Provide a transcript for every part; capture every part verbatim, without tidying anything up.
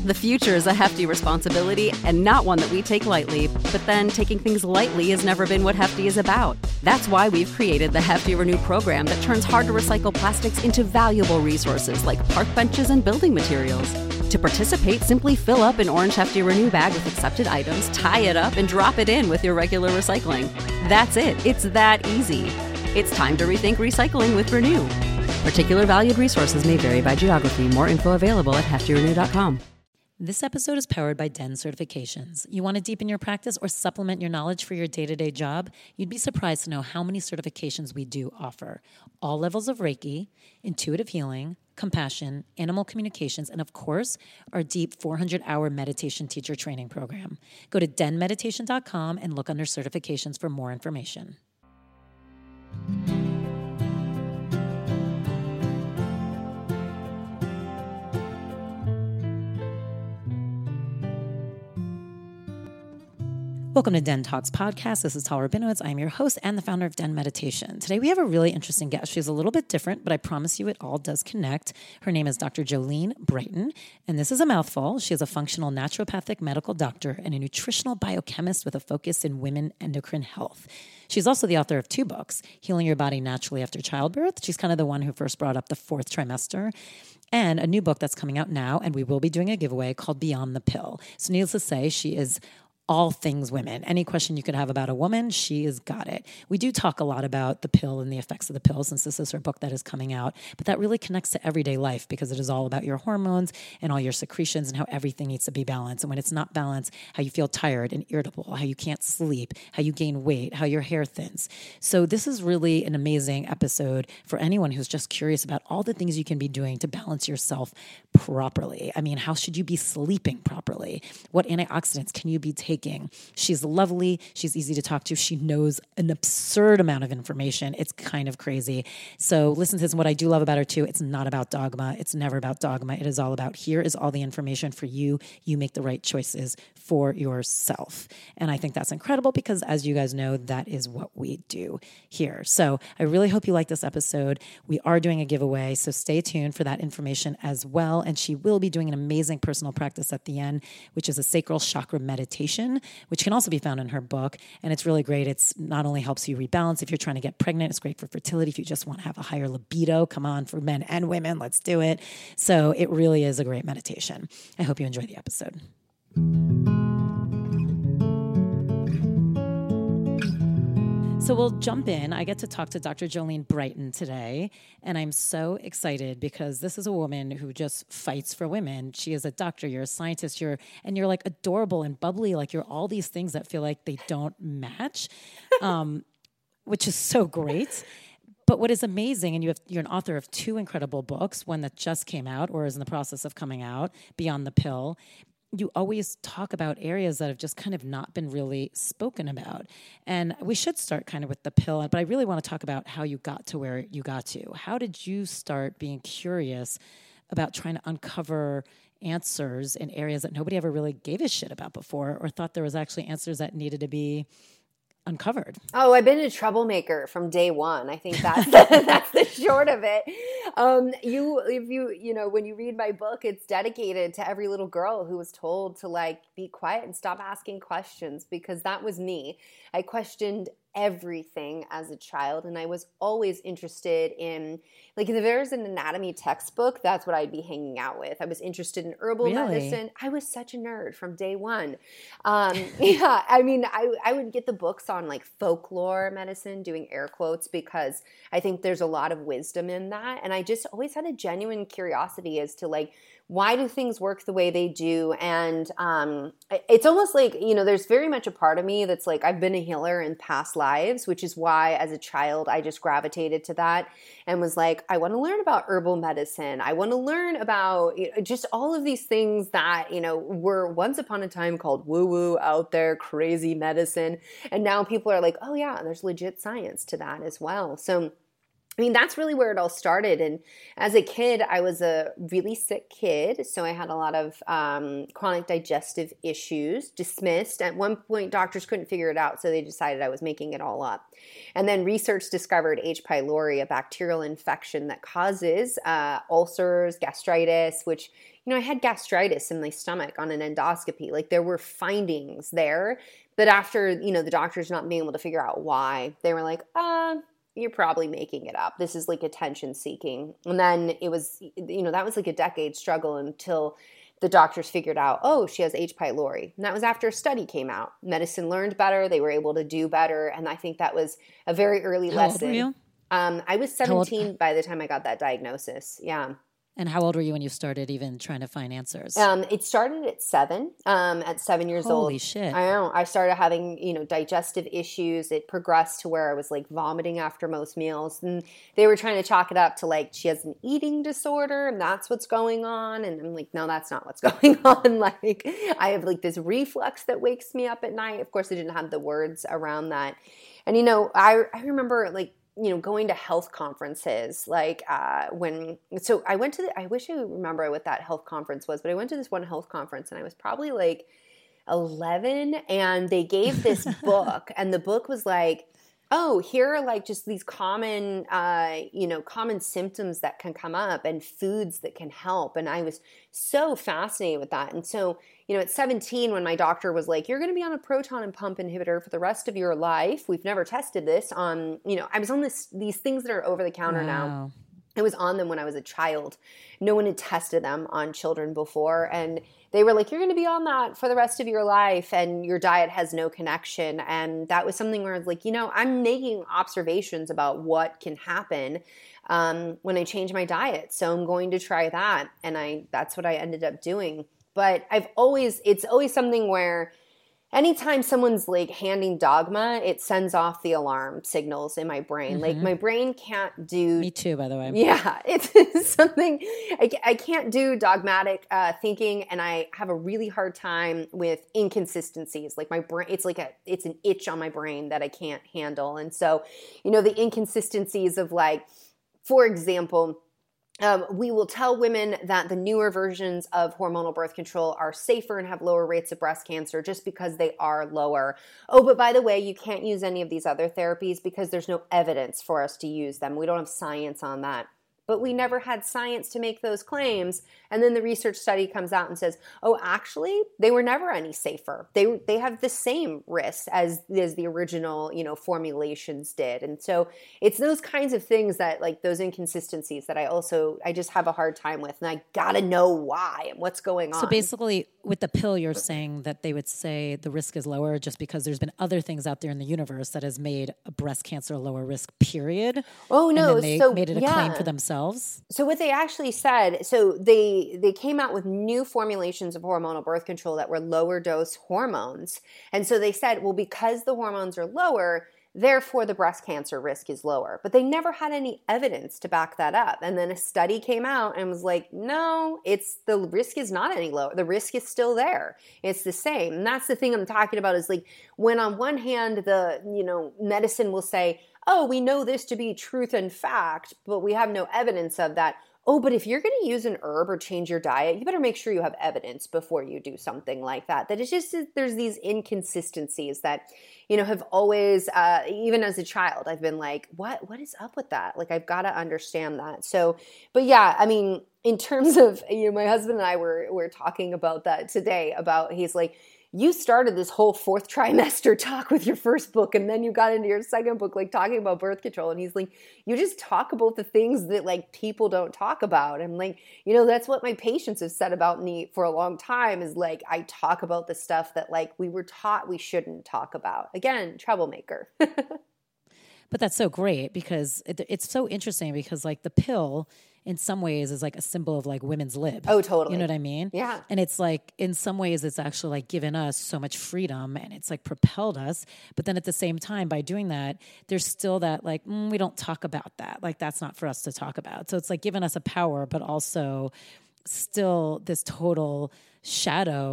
The future is a hefty responsibility and not one that we take lightly, but then taking things lightly has never been what Hefty is about. That's why we've created the Hefty Renew program that turns hard-to-recycle plastics into valuable resources like park benches and building materials. To participate, simply fill up an orange Hefty Renew bag with accepted items, tie it up, and drop it in with your regular recycling. That's it. It's that easy. It's time to rethink recycling with Renew. Particular valued resources may vary by geography. More info available at hefty renew dot com. This episode is powered by Den Certifications. You want to deepen your practice or supplement your knowledge for your day-to-day job? You'd be surprised to know how many certifications we do offer. All levels of Reiki, intuitive healing, compassion, animal communications, and of course, our deep four hundred hour meditation teacher training program. Go to den meditation dot com and look under certifications for more information. Welcome to Den Talks Podcast. This is Tal Rabinowitz. I'm your host and the founder of Den Meditation. Today we have a really interesting guest. She's a little bit different, but I promise you it all does connect. Her name is Doctor Jolene Brighten, and this is a mouthful. She is a functional naturopathic medical doctor and a nutritional biochemist with a focus in women endocrine health. She's also the author of two books, Healing Your Body Naturally After Childbirth. She's kind of the one who first brought up the fourth trimester. And a new book that's coming out now, and we will be doing a giveaway called Beyond the Pill. So needless to say, she is all things women. Any question you could have about a woman, she has got it. We do talk a lot about the pill and the effects of the pill since this is her book that is coming out, but that really connects to everyday life because it is all about your hormones and all your secretions and how everything needs to be balanced. And when it's not balanced, how you feel tired and irritable, how you can't sleep, how you gain weight, how your hair thins. So this is really an amazing episode for anyone who's just curious about all the things you can be doing to balance yourself properly. I mean, how should you be sleeping properly? What antioxidants can you be taking? She's lovely. She's easy to talk to. She knows an absurd amount of information. It's kind of crazy. So listen to this. And what I do love about her too, it's not about dogma. It's never about dogma. It is all about here is all the information for you. You make the right choices for yourself. And I think that's incredible because as you guys know, that is what we do here. So I really hope you like this episode. We are doing a giveaway, so stay tuned for that information as well. And she will be doing an amazing personal practice at the end, which is a sacral chakra meditation, which can also be found in her book. And it's really great. It's not only helps you rebalance if you're trying to get pregnant, it's great for fertility. If you just want to have a higher libido, come on, for men and women, let's do it. So it really is a great meditation. I hope you enjoy the episode. So we'll jump in. I get to talk to Doctor Jolene Brighten today, and I'm so excited because this is a woman who just fights for women. She is a doctor, you're a scientist, you're and you're like adorable and bubbly, like you're all these things that feel like they don't match, um, which is so great. But what is amazing, and you have, you're an author of two incredible books, one that just came out or is in the process of coming out, Beyond the Pill. You always talk about areas that have just kind of not been really spoken about. And we should start kind of with the pill, but I really want to talk about how you got to where you got to. How did you start being curious about trying to uncover answers in areas that nobody ever really gave a shit about before or thought there was actually answers that needed to be uncovered? Oh, I've been a troublemaker from day one. I think that's that's the short of it. Um, you, if you, you know, when you read my book, it's dedicated to every little girl who was told to like be quiet and stop asking questions, because that was me. I questioned everything as a child, and I was always interested in, like, if there's an anatomy textbook, that's what I'd be hanging out with. I was interested in herbal Really? medicine. I was such a nerd from day one. Um, yeah, I mean, I, I would get the books on like folklore medicine, doing air quotes, because I think there's a lot of wisdom in that. And I just always had a genuine curiosity as to like, why do things work the way they do? And um, it's almost like, you know, there's very much a part of me that's like, I've been a healer in past lives, which is why as a child, I just gravitated to that and was like, I want to learn about herbal medicine. I want to learn about, you know, just all of these things that, you know, were once upon a time called woo-woo, out there, crazy medicine. And now people are like, oh yeah, there's legit science to that as well. So I mean, that's really where it all started. And as a kid, I was a really sick kid. So I had a lot of um, chronic digestive issues, dismissed. At one point, doctors couldn't figure it out, so they decided I was making it all up. And then research discovered H. pylori, a bacterial infection that causes uh, ulcers, gastritis, which, you know, I had gastritis in my stomach on an endoscopy. Like, there were findings there. But after, you know, the doctors not being able to figure out why, they were like, uh, you're probably making it up. This is like attention seeking. And then it was, you know, that was like a decade struggle until the doctors figured out, oh, she has H. pylori. And that was after a study came out. Medicine learned better. They were able to do better. And I think that was a very early How lesson. Old were you? Um, I was seventeen by the time I got that diagnosis. Yeah. And how old were you when you started even trying to find answers? Um, it started at seven. Um, at seven years Holy old. Holy shit. I know. I started having, you know, digestive issues. It progressed to where I was like vomiting after most meals. And they were trying to chalk it up to like, she has an eating disorder and that's what's going on. And I'm like, no, that's not what's going on. Like, I have like this reflux that wakes me up at night. Of course, I didn't have the words around that. And, you know, I, I remember like, you know, going to health conferences, like uh, when, so I went to the, I wish I would remember what that health conference was, but I went to this one health conference and I was probably like eleven and they gave this book and the book was like, oh, here are like just these common, uh, you know, common symptoms that can come up and foods that can help. And I was so fascinated with that. And so, you know, at seventeen, when my doctor was like, you're going to be on a proton and pump inhibitor for the rest of your life. We've never tested this on, you know, I was on this, these things that are over the counter Wow. now. I was on them when I was a child. No one had tested them on children before. And they were like, you're going to be on that for the rest of your life and your diet has no connection. And that was something where I was like, you know, I'm making observations about what can happen um, when I change my diet. So I'm going to try that. And I that's what I ended up doing. But I've always, it's always something where anytime someone's like handing dogma, it sends off the alarm signals in my brain. Mm-hmm. Like my brain can't do. Me too, by the way. Yeah, it's something I, I can't do dogmatic uh, thinking, and I have a really hard time with inconsistencies. Like my brain, it's like a it's an itch on my brain that I can't handle. And so, you know, the inconsistencies of like, for example. Um, we will tell women that the newer versions of hormonal birth control are safer and have lower rates of breast cancer just because they are lower. Oh, but by the way, you can't use any of these other therapies because there's no evidence for us to use them. We don't have science on that. But we never had science to make those claims. And then the research study comes out and says, oh, actually, they were never any safer. They they have the same risks as, as the original, you know, formulations did. And so it's those kinds of things that, like those inconsistencies that I also, I just have a hard time with. And I got to know why and what's going on. So basically, with the pill, you're saying that they would say the risk is lower just because there's been other things out there in the universe that has made a breast cancer lower risk, period. Oh, no. And then they so, made it a yeah. claim for themselves. So what they actually said, so they they came out with new formulations of hormonal birth control that were lower dose hormones. And so they said, well, because the hormones are lower, therefore the breast cancer risk is lower. But they never had any evidence to back that up. And then a study came out and was like, no, it's the risk is not any lower. The risk is still there. It's the same. And that's the thing I'm talking about is like when on one hand, the, you know, medicine will say, oh, we know this to be truth and fact, but we have no evidence of that. Oh, but if you're going to use an herb or change your diet, you better make sure you have evidence before you do something like that. That it's just, there's these inconsistencies that, you know, have always, uh, even as a child, I've been like, what, what is up with that? Like, I've got to understand that. So, but yeah, I mean, in terms of, you know, my husband and I were, were talking about that today about, he's like, you started this whole fourth trimester talk with your first book, and then you got into your second book, like talking about birth control. And he's like, you just talk about the things that like people don't talk about. And like, you know, that's what my patients have said about me for a long time is like, I talk about the stuff that like we were taught we shouldn't talk about. Again, troublemaker. But that's so great because it, it's so interesting because like the pill in some ways is like a symbol of like women's lib. Oh, totally. You know what I mean? Yeah. And it's like in some ways it's actually like given us so much freedom and it's like propelled us. But then at the same time by doing that, there's still that like, mm, we don't talk about that. Like that's not for us to talk about. So it's like giving us a power, but also still this total shadow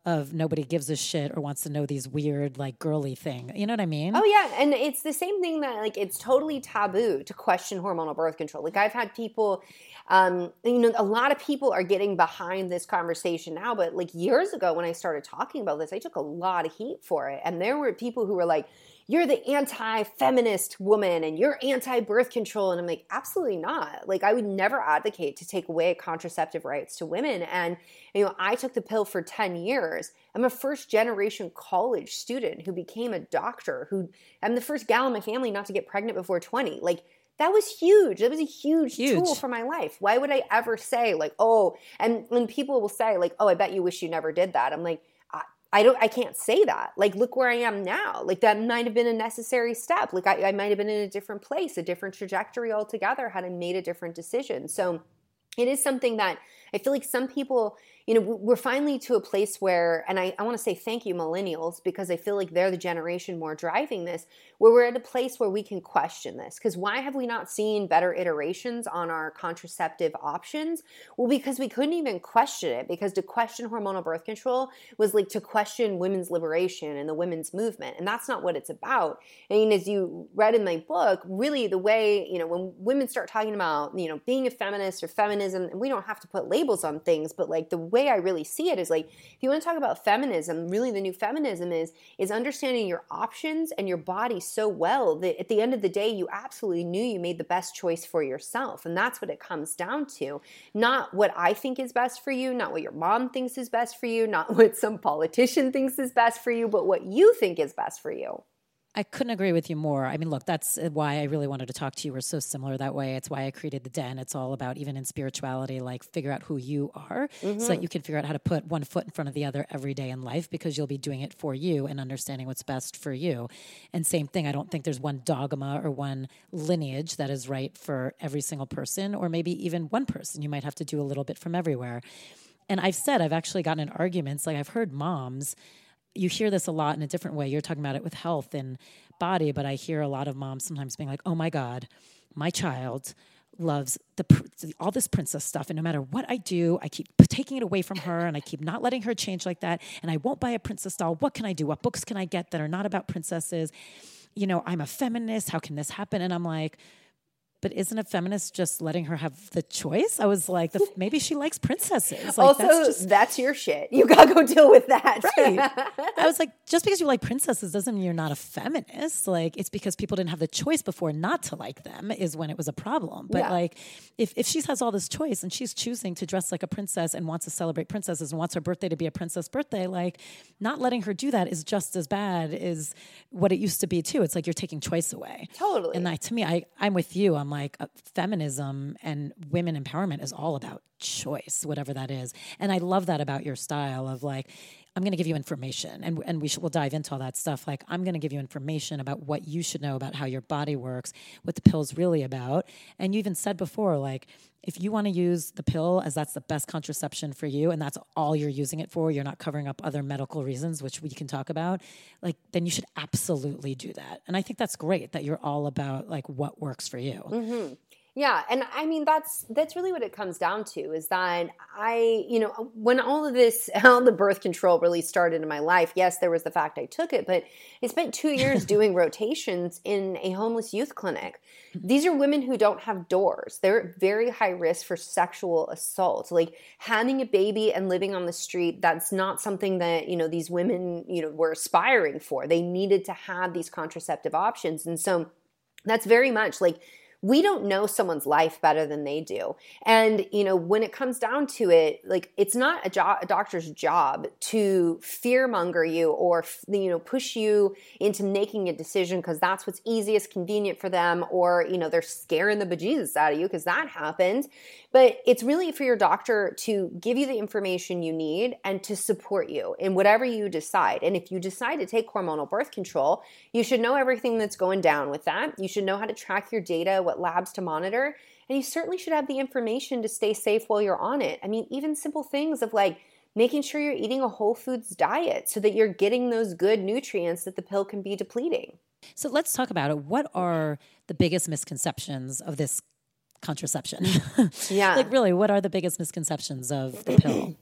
of nobody gives a shit or wants to know these weird, like, girly thing. You know what I mean? Oh, yeah. And it's the same thing that, like, it's totally taboo to question hormonal birth control. Like, I've had people, um, you know, a lot of people are getting behind this conversation now. But, like, years ago when I started talking about this, I took a lot of heat for it. And there were people who were like, you're the anti-feminist woman and you're anti-birth control. And I'm like, absolutely not. Like, I would never advocate to take away contraceptive rights to women. And, you know, I took the pill for ten years. I'm a first generation college student who became a doctor, who I'm the first gal in my family not to get pregnant before twenty. Like, that was huge. That was a huge, huge tool for my life. Why would I ever say like, oh, and when people will say like, oh, I bet you wish you never did that. I'm like, I don't, I can't say that. Like, look where I am now. Like, that might have been a necessary step. Like, I, I might have been in a different place, a different trajectory altogether had I made a different decision. So it is something that I feel like some people, you know, we're finally to a place where, and I, I want to say thank you, millennials, because I feel like they're the generation more driving this, where we're at a place where we can question this. Because why have we not seen better iterations on our contraceptive options? Well, because we couldn't even question it, because to question hormonal birth control was like to question women's liberation and the women's movement. And that's not what it's about. I mean, as you read in my book, really the way, you know, when women start talking about, you know, being a feminist or feminism, and we don't have to put labels on things, but like the way I really see it is like, if you want to talk about feminism, really the new feminism is, is understanding your options and your body so well that at the end of the day, you absolutely knew you made the best choice for yourself. And that's what it comes down to. Not what I think is best for you, not what your mom thinks is best for you, not what some politician thinks is best for you, but what you think is best for you. I couldn't agree with you more. I mean, look, that's why I really wanted to talk to you. We're so similar that way. It's why I created The Den. It's all about, even in spirituality, like figure out who you are mm-hmm. so that you can figure out how to put one foot in front of the other every day in life, because you'll be doing it for you and understanding what's best for you. And same thing, I don't think there's one dogma or one lineage that is right for every single person, or maybe even one person. You might have to do a little bit from everywhere. And I've said, I've actually gotten in arguments, like I've heard moms, you hear this a lot in a different way. You're talking about it with health and body, but I hear a lot of moms sometimes being like, oh my God, my child loves the all this princess stuff. And no matter what I do, I keep taking it away from her and I keep not letting her change like that. And I won't buy a princess doll. What can I do? What books can I get that are not about princesses? You know, I'm a feminist. How can this happen? And I'm like, but isn't a feminist just letting her have the choice? I was like, the, maybe she likes princesses. Like, also, that's, just, that's your shit. You gotta go deal with that. Right. I was like, just because you like princesses doesn't mean you're not a feminist. Like, it's because people didn't have the choice before not to like them is when it was a problem. But yeah. like, if, if she has all this choice and she's choosing to dress like a princess and wants to celebrate princesses and wants her birthday to be a princess birthday, like, not letting her do that is just as bad as what it used to be too. It's like you're taking choice away. Totally. And that, to me, I, I'm with you. I'm like, uh, feminism and women empowerment is all about choice, whatever that is. And I love that about your style of like, I'm going to give you information, and and we should, we'll dive into all that stuff. Like, I'm going to give you information about what you should know about how your body works, what the pill's really about. And you even said before, like, if you want to use the pill as that's the best contraception for you, and that's all you're using it for, you're not covering up other medical reasons, which we can talk about, like, then you should absolutely do that. And I think that's great that you're all about like what works for you. Mm-hmm. Yeah. And I mean, that's, that's really what it comes down to is that I, you know, when all of this, all the birth control really started in my life, yes, there was the fact I took it, but I spent two years doing rotations in a homeless youth clinic. These are women who don't have doors. They're at very high risk for sexual assault. Like having a baby and living on the street, that's not something that, you know, these women, you know, were aspiring for. They needed to have these contraceptive options. And so that's very much like, we don't know someone's life better than they do. And, you know, when it comes down to it, like, it's not a, jo- a doctor's job to fearmonger you or, you know, push you into making a decision because that's what's easiest, convenient for them, or, you know, they're scaring the bejesus out of you because that happens. But it's really for your doctor to give you the information you need and to support you in whatever you decide. And if you decide to take hormonal birth control, you should know everything that's going down with that. You should know how to track your data, what labs to monitor, and you certainly should have the information to stay safe while you're on it. I mean, even simple things of like making sure you're eating a whole foods diet so that you're getting those good nutrients that the pill can be depleting. So let's talk about it. What are the biggest misconceptions of this contraception? Yeah. Like really, what are the biggest misconceptions of the pill?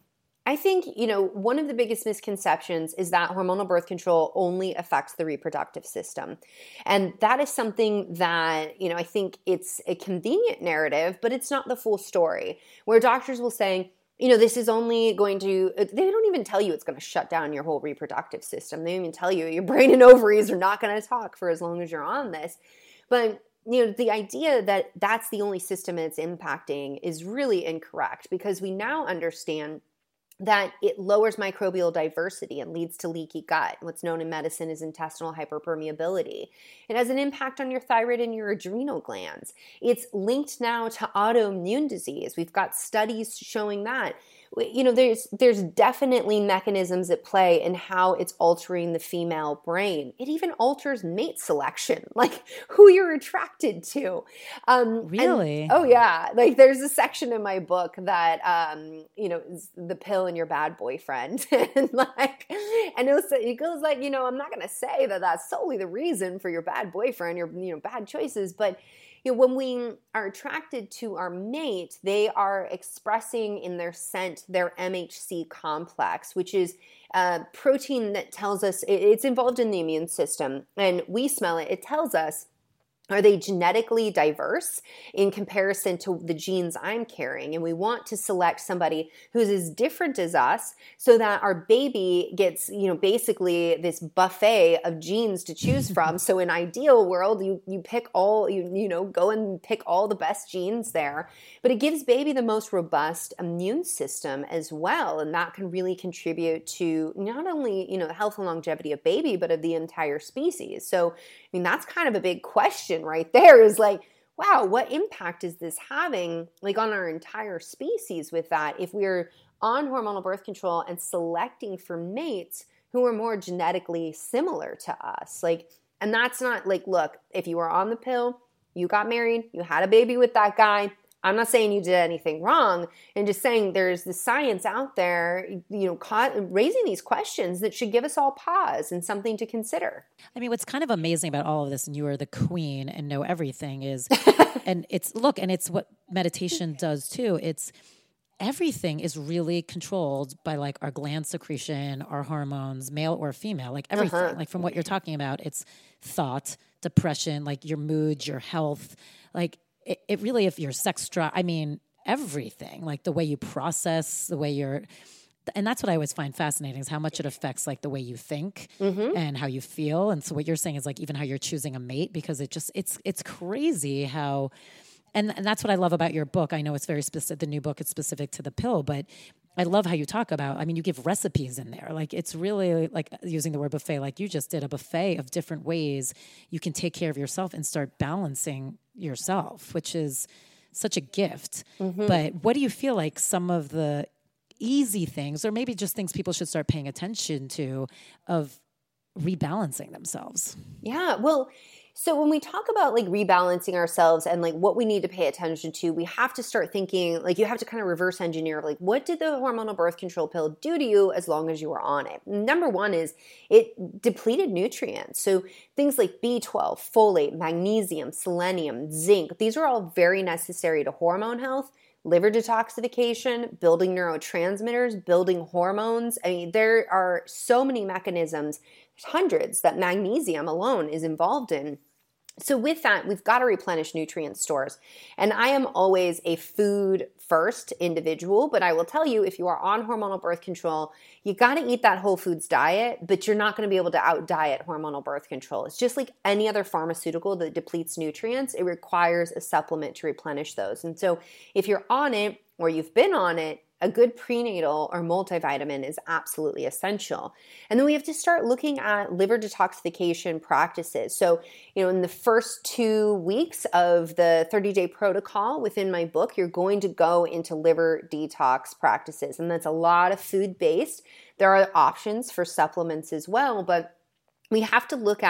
I think, you know, one of the biggest misconceptions is that hormonal birth control only affects the reproductive system. And that is something that, you know, I think it's a convenient narrative, but it's not the full story, where doctors will say, you know, this is only going to, they don't even tell you it's going to shut down your whole reproductive system. They don't even tell you your brain and ovaries are not going to talk for as long as you're on this. But you know, the idea that that's the only system it's impacting is really incorrect, because we now understand that it lowers microbial diversity and leads to leaky gut. What's known in medicine as intestinal hyperpermeability. It has an impact on your thyroid and your adrenal glands. It's linked now to autoimmune disease. We've got studies showing that. You know, there's there's definitely mechanisms at play in how it's altering the female brain. It even alters mate selection, like who you're attracted to. Um, really? And, oh yeah, like there's a section in my book that um, you know, is the pill and your bad boyfriend, and like, and it, was, it goes like, you know, I'm not gonna say that that's solely the reason for your bad boyfriend, your you know bad choices, but you know, when we are attracted to our mate, they are expressing in their scent their M H C complex, which is a protein that tells us it's involved in the immune system. And we smell it. It tells us, are they genetically diverse in comparison to the genes I'm carrying? And we want to select somebody who's as different as us so that our baby gets, you know, basically this buffet of genes to choose from. So in ideal world, you you pick all, you you know, go and pick all the best genes there. But it gives baby the most robust immune system as well. And that can really contribute to not only, you know, the health and longevity of baby, but of the entire species. So, I mean, that's kind of a big question right there, is like, wow, what impact is this having like on our entire species with that if we're on hormonal birth control and selecting for mates who are more genetically similar to us? Like, and that's not like, look, if you were on the pill, you got married, you had a baby with that guy, I'm not saying you did anything wrong, and just saying there's the science out there, you know, ca- raising these questions that should give us all pause and something to consider. I mean, what's kind of amazing about all of this, and you are the queen and know everything, is, and it's, look, and it's what meditation does too. It's everything is really controlled by like our gland secretion, our hormones, male or female, like everything. Uh-huh. Like from what you're talking about, it's thought, depression, like your mood, your health, like It, it really, if your sex drive, I mean, everything, like the way you process, the way you're, and that's what I always find fascinating, is how much it affects like the way you think mm-hmm. and how you feel. And so what you're saying is like even how you're choosing a mate, because it just, it's, it's crazy how, and, and that's what I love about your book. I know it's very specific, the new book, it's specific to the pill, but I love how you talk about, I mean, you give recipes in there. Like it's really like using the word buffet, like you just did, a buffet of different ways you can take care of yourself and start balancing yourself, which is such a gift. Mm-hmm. But what do you feel like some of the easy things, or maybe just things people should start paying attention to, of rebalancing themselves? Yeah, well, so when we talk about like rebalancing ourselves and like what we need to pay attention to, we have to start thinking, like you have to kind of reverse engineer, like what did the hormonal birth control pill do to you as long as you were on it? Number one is it depleted nutrients. So things like B twelve, folate, magnesium, selenium, zinc, these are all very necessary to hormone health. Liver detoxification, building neurotransmitters, building hormones. I mean, there are so many mechanisms, hundreds, that magnesium alone is involved in. So with that, we've got to replenish nutrient stores. And I am always a food first individual, but I will tell you, if you are on hormonal birth control, you got to eat that whole foods diet, but you're not going to be able to out diet hormonal birth control. It's just like any other pharmaceutical that depletes nutrients. It requires a supplement to replenish those. And so if you're on it or you've been on it, a good prenatal or multivitamin is absolutely essential. And then we have to start looking at liver detoxification practices. So, you know, in the first two weeks of the thirty-day protocol within my book, you're going to go into liver detox practices. And that's a lot of food-based. There are options for supplements as well, but we have to look at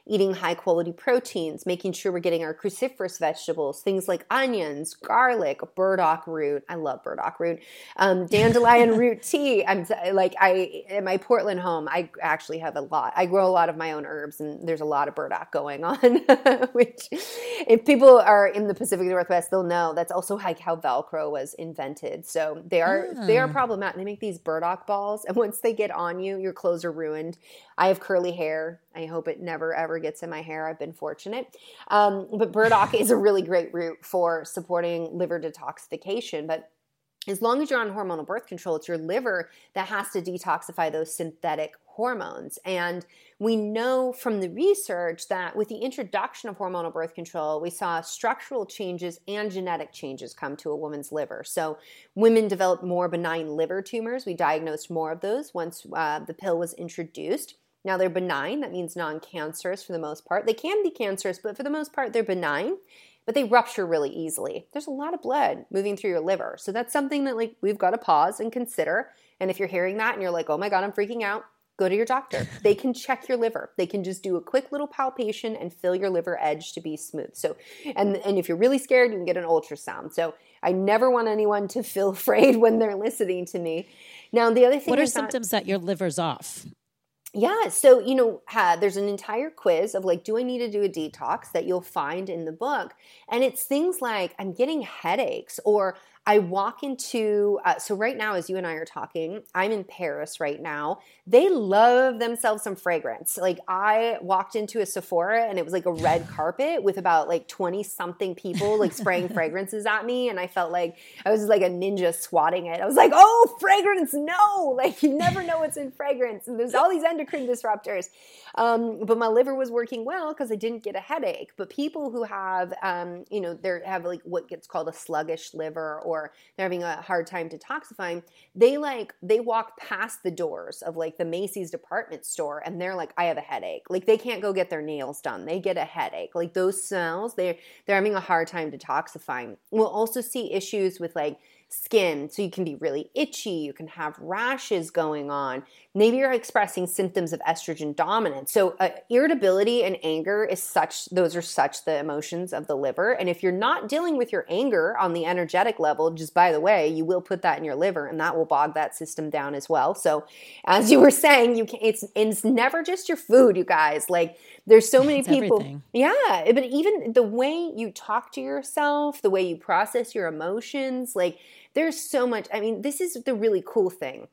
eating high quality proteins, making sure we're getting our cruciferous vegetables, things like onions, garlic, burdock root. I love burdock root. Um, dandelion root tea. I'm like, I, in my Portland home, I actually have a lot. I grow a lot of my own herbs, and there's a lot of burdock going on, which if people are in the Pacific Northwest, they'll know that's also like how Velcro was invented. So they are, oh. they are problematic. They make these burdock balls, and once they get on you, your clothes are ruined. I have curly hair. I hope it never, ever gets in my hair. I've been fortunate. Um, but burdock is a really great root for supporting liver detoxification. But as long as you're on hormonal birth control, it's your liver that has to detoxify those synthetic hormones. And we know from the research that with the introduction of hormonal birth control, we saw structural changes and genetic changes come to a woman's liver. So women developed more benign liver tumors. We diagnosed more of those once uh, the pill was introduced. Now they're benign. That means non-cancerous for the most part. They can be cancerous, but for the most part, they're benign. But they rupture really easily. There's a lot of blood moving through your liver. So that's something that like we've got to pause and consider. And if you're hearing that and you're like, oh my God, I'm freaking out, go to your doctor. They can check your liver. They can just do a quick little palpation and feel your liver edge to be smooth. So, and, and if you're really scared, you can get an ultrasound. So I never want anyone to feel afraid when they're listening to me. Now, the other thing What are is symptoms that, that your liver's off? Yeah. So, you know, uh, there's an entire quiz of like, do I need to do a detox that you'll find in the book? And it's things like I'm getting headaches, or I walk into, uh, so right now, as you and I are talking, I'm in Paris right now. They love themselves some fragrance. Like I walked into a Sephora and it was like a red carpet with about like twenty something people like spraying fragrances at me. And I felt like I was like a ninja swatting it. I was like, oh, fragrance, no, like you never know what's in fragrance. And there's all these endocrine disruptors. Um, but my liver was working well because I didn't get a headache. But people who have, um, you know, they have like what gets called a sluggish liver, or they're having a hard time detoxifying, they like, they walk past the doors of like the Macy's department store and they're like, I have a headache. Like they can't go get their nails done. They get a headache. Like those smells, they're, they're having a hard time detoxifying. We'll also see issues with like skin. So you can be really itchy. You can have rashes going on. Maybe you're expressing symptoms of estrogen dominance. So uh, irritability and anger is such, those are such the emotions of the liver. And if you're not dealing with your anger on the energetic level, just by the way, you will put that in your liver and that will bog that system down as well. So as you were saying, you can, it's, it's never just your food, you guys. Like there's so many it's people. Everything. Yeah. But even the way you talk to yourself, the way you process your emotions, like there's so much. I mean, this is the really cool thing.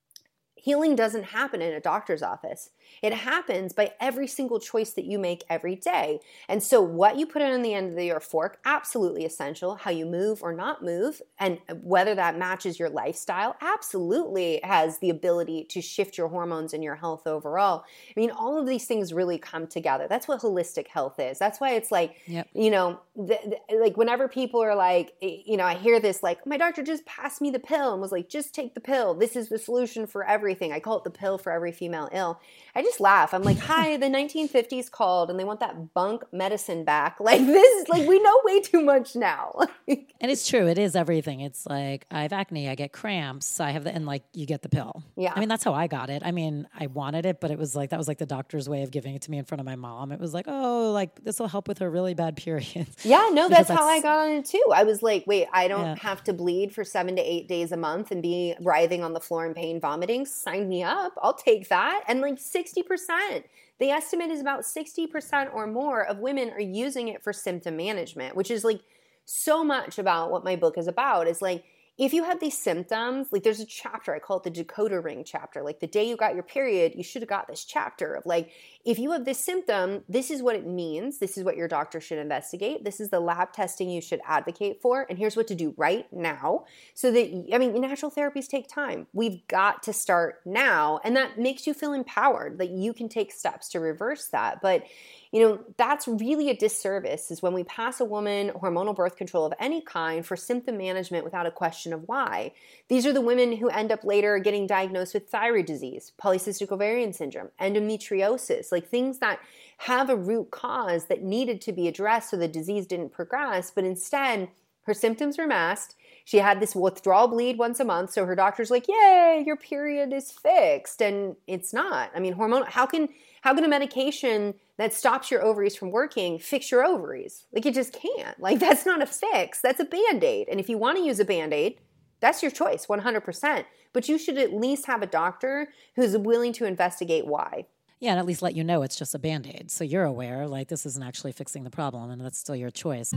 Healing doesn't happen in a doctor's office. It happens by every single choice that you make every day. And so what you put on the end of your fork, absolutely essential. How you move or not move, and whether that matches your lifestyle, absolutely has the ability to shift your hormones and your health overall. I mean, all of these things really come together. That's what holistic health is. That's why it's like, yep. you know, the, the, like whenever people are like, you know, I hear this like, my doctor just passed me the pill and was like, just take the pill. This is the solution for everything. I call it the pill for every female ill. I just laugh. I'm like, hi, the nineteen fifties called and they want that bunk medicine back. Like this is like, we know way too much now. And it's true. It is everything. It's like, I have acne, I get cramps, I have the, and like you get the pill. Yeah. I mean, that's how I got it. I mean, I wanted it, but it was like, that was like the doctor's way of giving it to me in front of my mom. It was like, oh, like this will help with her really bad periods. Yeah, no, that's, that's how I got on it too. I was like, wait, I don't yeah. have to bleed for seven to eight days a month and be writhing on the floor in pain, vomiting. Sign me up. I'll take that. And like sixty percent. The estimate is about sixty percent or more of women are using it for symptom management, which is like so much about what my book is about. Is like, if you have these symptoms, like there's a chapter, I call it the decoder ring chapter. Like the day you got your period, you should have got this chapter of like, if you have this symptom, this is what it means. This is what your doctor should investigate. This is the lab testing you should advocate for. And here's what to do right now. So that, I mean, natural therapies take time. We've got to start now. And that makes you feel empowered that you can take steps to reverse that. But you know, that's really a disservice is when we pass a woman hormonal birth control of any kind for symptom management without a question of why. These are the women who end up later getting diagnosed with thyroid disease, polycystic ovarian syndrome, endometriosis, like things that have a root cause that needed to be addressed so the disease didn't progress, but instead her symptoms were masked. She had this withdrawal bleed once a month. So her doctor's like, yay, your period is fixed. And it's not. I mean, hormonal, how can, how can a medication that stops your ovaries from working fix your ovaries? Like, it just can't. Like, that's not a fix. That's a Band-Aid. And if you want to use a Band-Aid, that's your choice, one hundred percent. But you should at least have a doctor who's willing to investigate why. Yeah, and at least let you know it's just a Band-Aid. So you're aware, like, this isn't actually fixing the problem, and that's still your choice.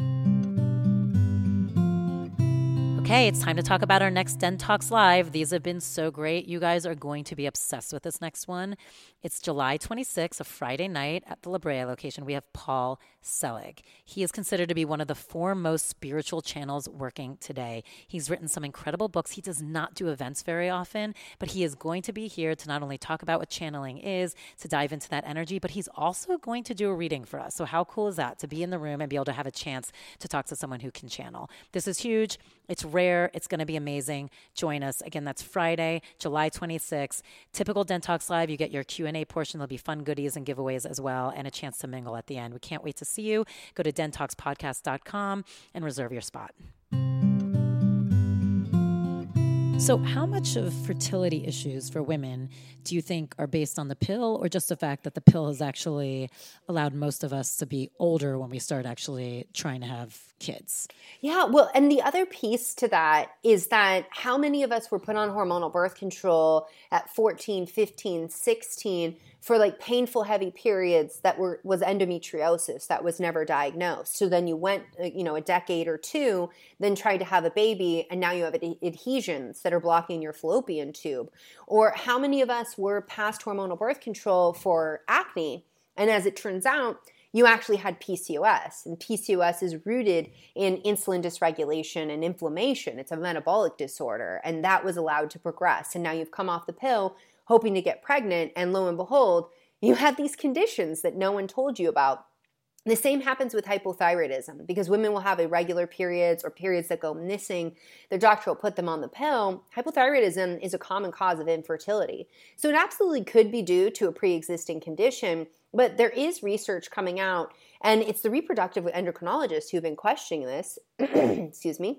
Okay, it's time to talk about our next Den Talks Live. These have been so great. You guys are going to be obsessed with this next one. It's July twenty-sixth, a Friday night at the La Brea location. We have Paul Selig. He is considered to be one of the foremost spiritual channels working today. He's written some incredible books. He does not do events very often, but he is going to be here to not only talk about what channeling is, to dive into that energy, but he's also going to do a reading for us. So how cool is that, to be in the room and be able to have a chance to talk to someone who can channel? This is huge. It's rare. It's going to be amazing. Join us. Again, that's Friday, July twenty-sixth. Typical Den Talks Live, you get your Q and A portion. There'll be fun goodies and giveaways as well, and a chance to mingle at the end. We can't wait to see you. Go to den talks podcast dot com and reserve your spot. So how much of fertility issues for women do you think are based on the pill, or just the fact that the pill has actually allowed most of us to be older when we start actually trying to have kids? Yeah, well, and the other piece to that is that how many of us were put on hormonal birth control at fourteen, fifteen, sixteen for like painful, heavy periods that were was endometriosis that was never diagnosed. So then you went, you know, a decade or two, then tried to have a baby, and now you have ad- adhesions that are blocking your fallopian tube. Or how many of us were past hormonal birth control for acne, and as it turns out, you actually had P C O S, and P C O S is rooted in insulin dysregulation and inflammation. It's a metabolic disorder, and that was allowed to progress. And now you've come off the pill hoping to get pregnant, and lo and behold, you have these conditions that no one told you about. The same happens with hypothyroidism, because women will have irregular periods or periods that go missing. Their doctor will put them on the pill. Hypothyroidism is a common cause of infertility. So it absolutely could be due to a pre-existing condition, but there is research coming out, and it's the reproductive endocrinologists who've been questioning this. Excuse me.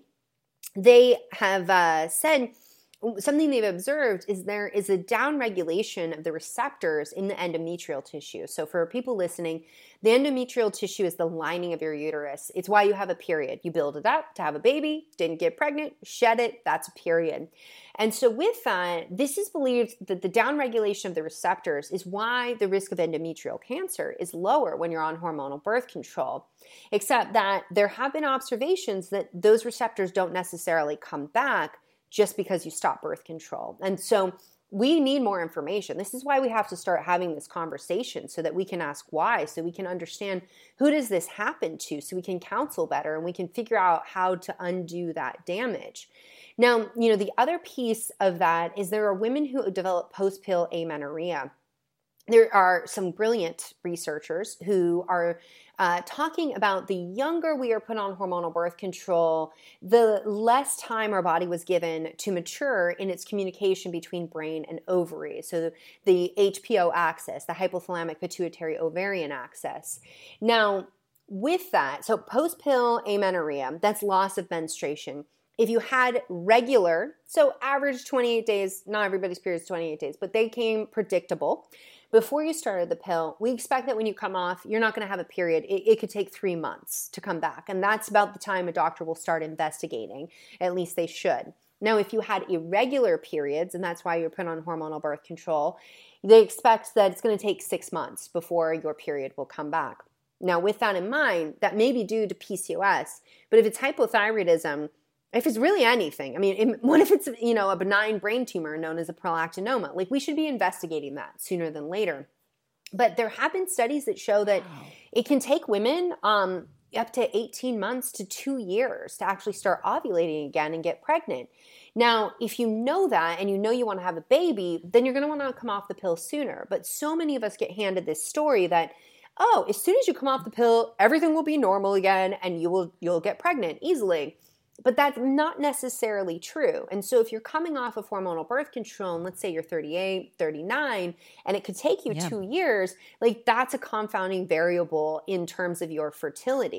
They have uh, said something they've observed is there is a downregulation of the receptors in the endometrial tissue. So for people listening, the endometrial tissue is the lining of your uterus. It's why you have a period. You build it up to have a baby, didn't get pregnant, shed it, that's a period. And so with that, this is believed that the downregulation of the receptors is why the risk of endometrial cancer is lower when you're on hormonal birth control. Except that there have been observations that those receptors don't necessarily come back just because you stop birth control. And so we need more information. This is why we have to start having this conversation, so that we can ask why, so we can understand who does this happen to, so we can counsel better and we can figure out how to undo that damage. Now, you know, the other piece of that is there are women who develop post-pill amenorrhea. There are some brilliant researchers who are uh, talking about the younger we are put on hormonal birth control, the less time our body was given to mature in its communication between brain and ovaries. So the H P O axis, the hypothalamic pituitary ovarian axis. Now, with that, so post-pill amenorrhea, that's loss of menstruation. If you had regular, so average twenty-eight days, not everybody's period is twenty-eight days, but they came predictable before you started the pill, we expect that when you come off, you're not going to have a period. It, it could take three months to come back. And that's about the time a doctor will start investigating. At least they should. Now, if you had irregular periods, and that's why you're put on hormonal birth control, they expect that it's going to take six months before your period will come back. Now, with that in mind, that may be due to P C O S, but if it's hypothyroidism, if it's really anything, I mean, what if it's, you know, a benign brain tumor known as a prolactinoma? Like, we should be investigating that sooner than later. But there have been studies that show that wow. it can take women um, up to eighteen months to two years to actually start ovulating again and get pregnant. Now, if you know that and you know you want to have a baby, then you're going to want to come off the pill sooner. But so many of us get handed this story that, oh, as soon as you come off the pill, everything will be normal again and you will you'll get pregnant easily. But that's not necessarily true. And so if you're coming off of hormonal birth control, and let's say you're thirty-eight, thirty-nine, and it could take you yeah. two years, like that's a confounding variable in terms of your fertility.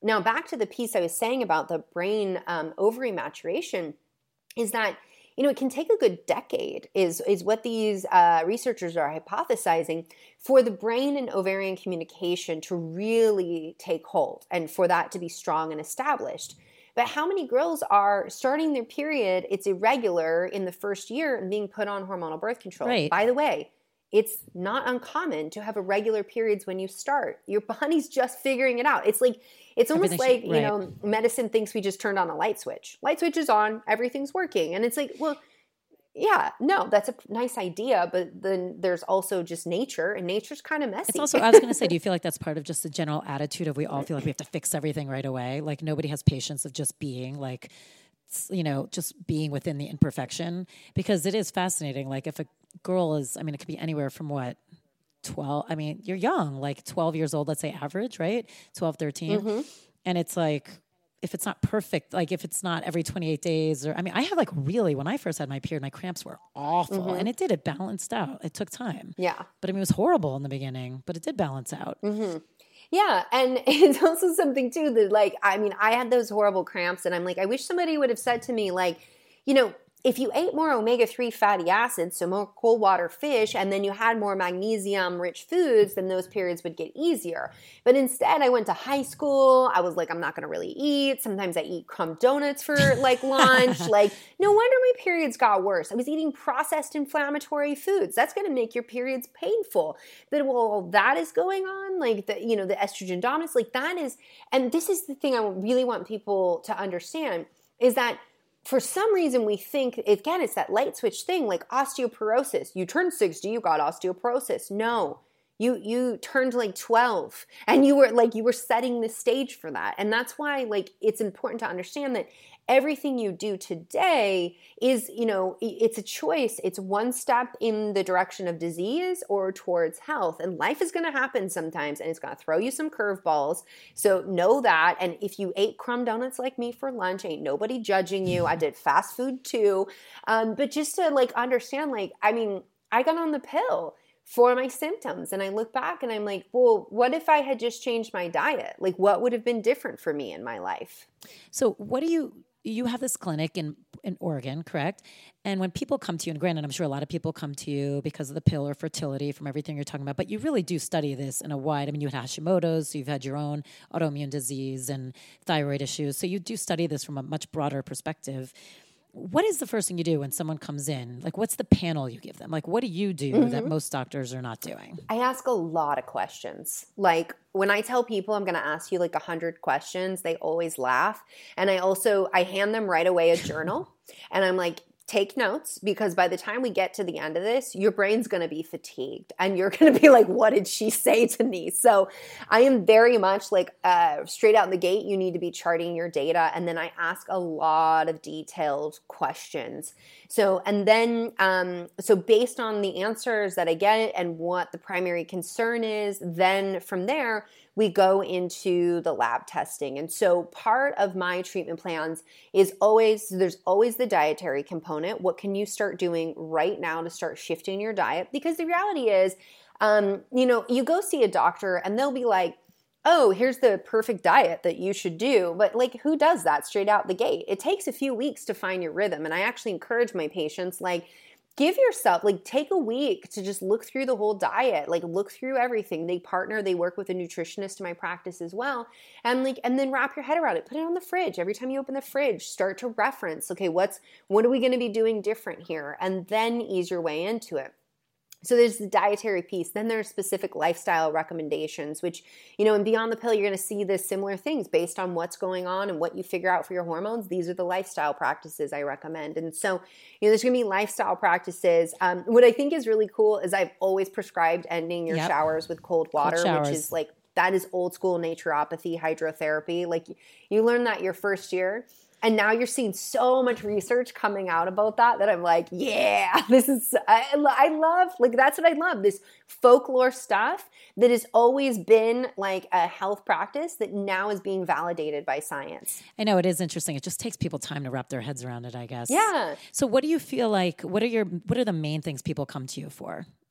Now, back to the piece I was saying about the brain um, ovary maturation is that, you know, it can take a good decade is, is what these uh, researchers are hypothesizing for the brain and ovarian communication to really take hold and for that to be strong and established. But how many girls are starting their period, it's irregular in the first year and being put on hormonal birth control? Right. By the way, it's not uncommon to have irregular periods when you start. Your body's just figuring it out. It's like, it's almost Everything like, should, you right. know, medicine thinks we just turned on a light switch. Light switch is on, everything's working. And it's like, well, yeah, no, that's a nice idea, but then there's also just nature, and nature's kind of messy. It's also, I was going to say, do you feel like that's part of just the general attitude of we all feel like we have to fix everything right away? Like nobody has patience of just being like, you know, just being within the imperfection, because it is fascinating. Like if a girl is, I mean, it could be anywhere from what, twelve, I mean, you're young, like twelve years old, let's say average, right? twelve, thirteen. Mm-hmm. And it's like, if it's not perfect, like if it's not every twenty-eight days or, I mean, I had like really, when I first had my period, my cramps were awful mm-hmm. and it did, it balanced out. It took time. Yeah. But I mean, it was horrible in the beginning, but it did balance out. Mm-hmm. Yeah. And it's also something too that like, I mean, I had those horrible cramps and I'm like, I wish somebody would have said to me like, you know, if you ate more omega three fatty acids, so more cold water fish, and then you had more magnesium-rich foods, then those periods would get easier. But instead, I went to high school. I was like, I'm not going to really eat. Sometimes I eat crumb donuts for like lunch. Like, no wonder my periods got worse. I was eating processed inflammatory foods. That's going to make your periods painful. But while that is going on, like the, you know, the estrogen dominance, like that is, and this is the thing I really want people to understand is that for some reason we think, again, it's that light switch thing, like osteoporosis. You turned sixty, you got osteoporosis. No, you you turned like twelve and you were like, you were setting the stage for that. And that's why like it's important to understand that everything you do today is, you know, it's a choice. It's one step in the direction of disease or towards health. And life is going to happen sometimes and it's going to throw you some curveballs. So know that. And if you ate crumb donuts like me for lunch, ain't nobody judging you. I did fast food too. Um, but just to like understand, like, I mean, I got on the pill for my symptoms. And I look back and I'm like, well, what if I had just changed my diet? Like what would have been different for me in my life? So what do you... You have this clinic in, in Oregon, correct? And when people come to you, and granted, I'm sure a lot of people come to you because of the pill or fertility from everything you're talking about, but you really do study this in a wide, I mean, you had Hashimoto's, so you've had your own autoimmune disease and thyroid issues. So you do study this from a much broader perspective. What is the first thing you do when someone comes in? Like, what's the panel you give them? Like, what do you do mm-hmm. that most doctors are not doing? I ask a lot of questions. Like, when I tell people I'm going to ask you like a hundred questions, they always laugh. And I also, I hand them right away a journal. And I'm like, take notes, because by the time we get to the end of this, your brain's going to be fatigued and you're going to be like, what did she say to me? So I am very much like uh, straight out the gate, you need to be charting your data. And then I ask a lot of detailed questions. So, and then, um, so based on the answers that I get and what the primary concern is, then from there, we go into the lab testing. And so part of my treatment plans is always, there's always the dietary component. What can you start doing right now to start shifting your diet? Because the reality is, um, you know, you go see a doctor and they'll be like, oh, here's the perfect diet that you should do. But like, who does that straight out the gate? It takes a few weeks to find your rhythm. And I actually encourage my patients, like, give yourself, like, take a week to just look through the whole diet, like look through everything. They partner, they work with a nutritionist in my practice as well. And like, and then wrap your head around it, put it on the fridge. Every time you open the fridge, start to reference, okay, what's, what are we going to be doing different here? And then ease your way into it. So there's the dietary piece. Then there's specific lifestyle recommendations, which, you know, and beyond the pill, you're going to see the similar things based on what's going on and what you figure out for your hormones. These are the lifestyle practices I recommend. And so, you know, there's going to be lifestyle practices. Um, what I think is really cool is I've always prescribed ending your yep. showers with cold water, cold showers. Which is like, that is old school naturopathy, hydrotherapy. Like you learn that your first year. And now you're seeing so much research coming out about that that I'm like, yeah, this is, I, I love, like, that's what I love, this folklore stuff that has always been like a health practice that now is being validated by science. I know, it is interesting. It just takes people time to wrap their heads around it, I guess. Yeah. So what do you feel like, what are your, what are the main things people come to you for?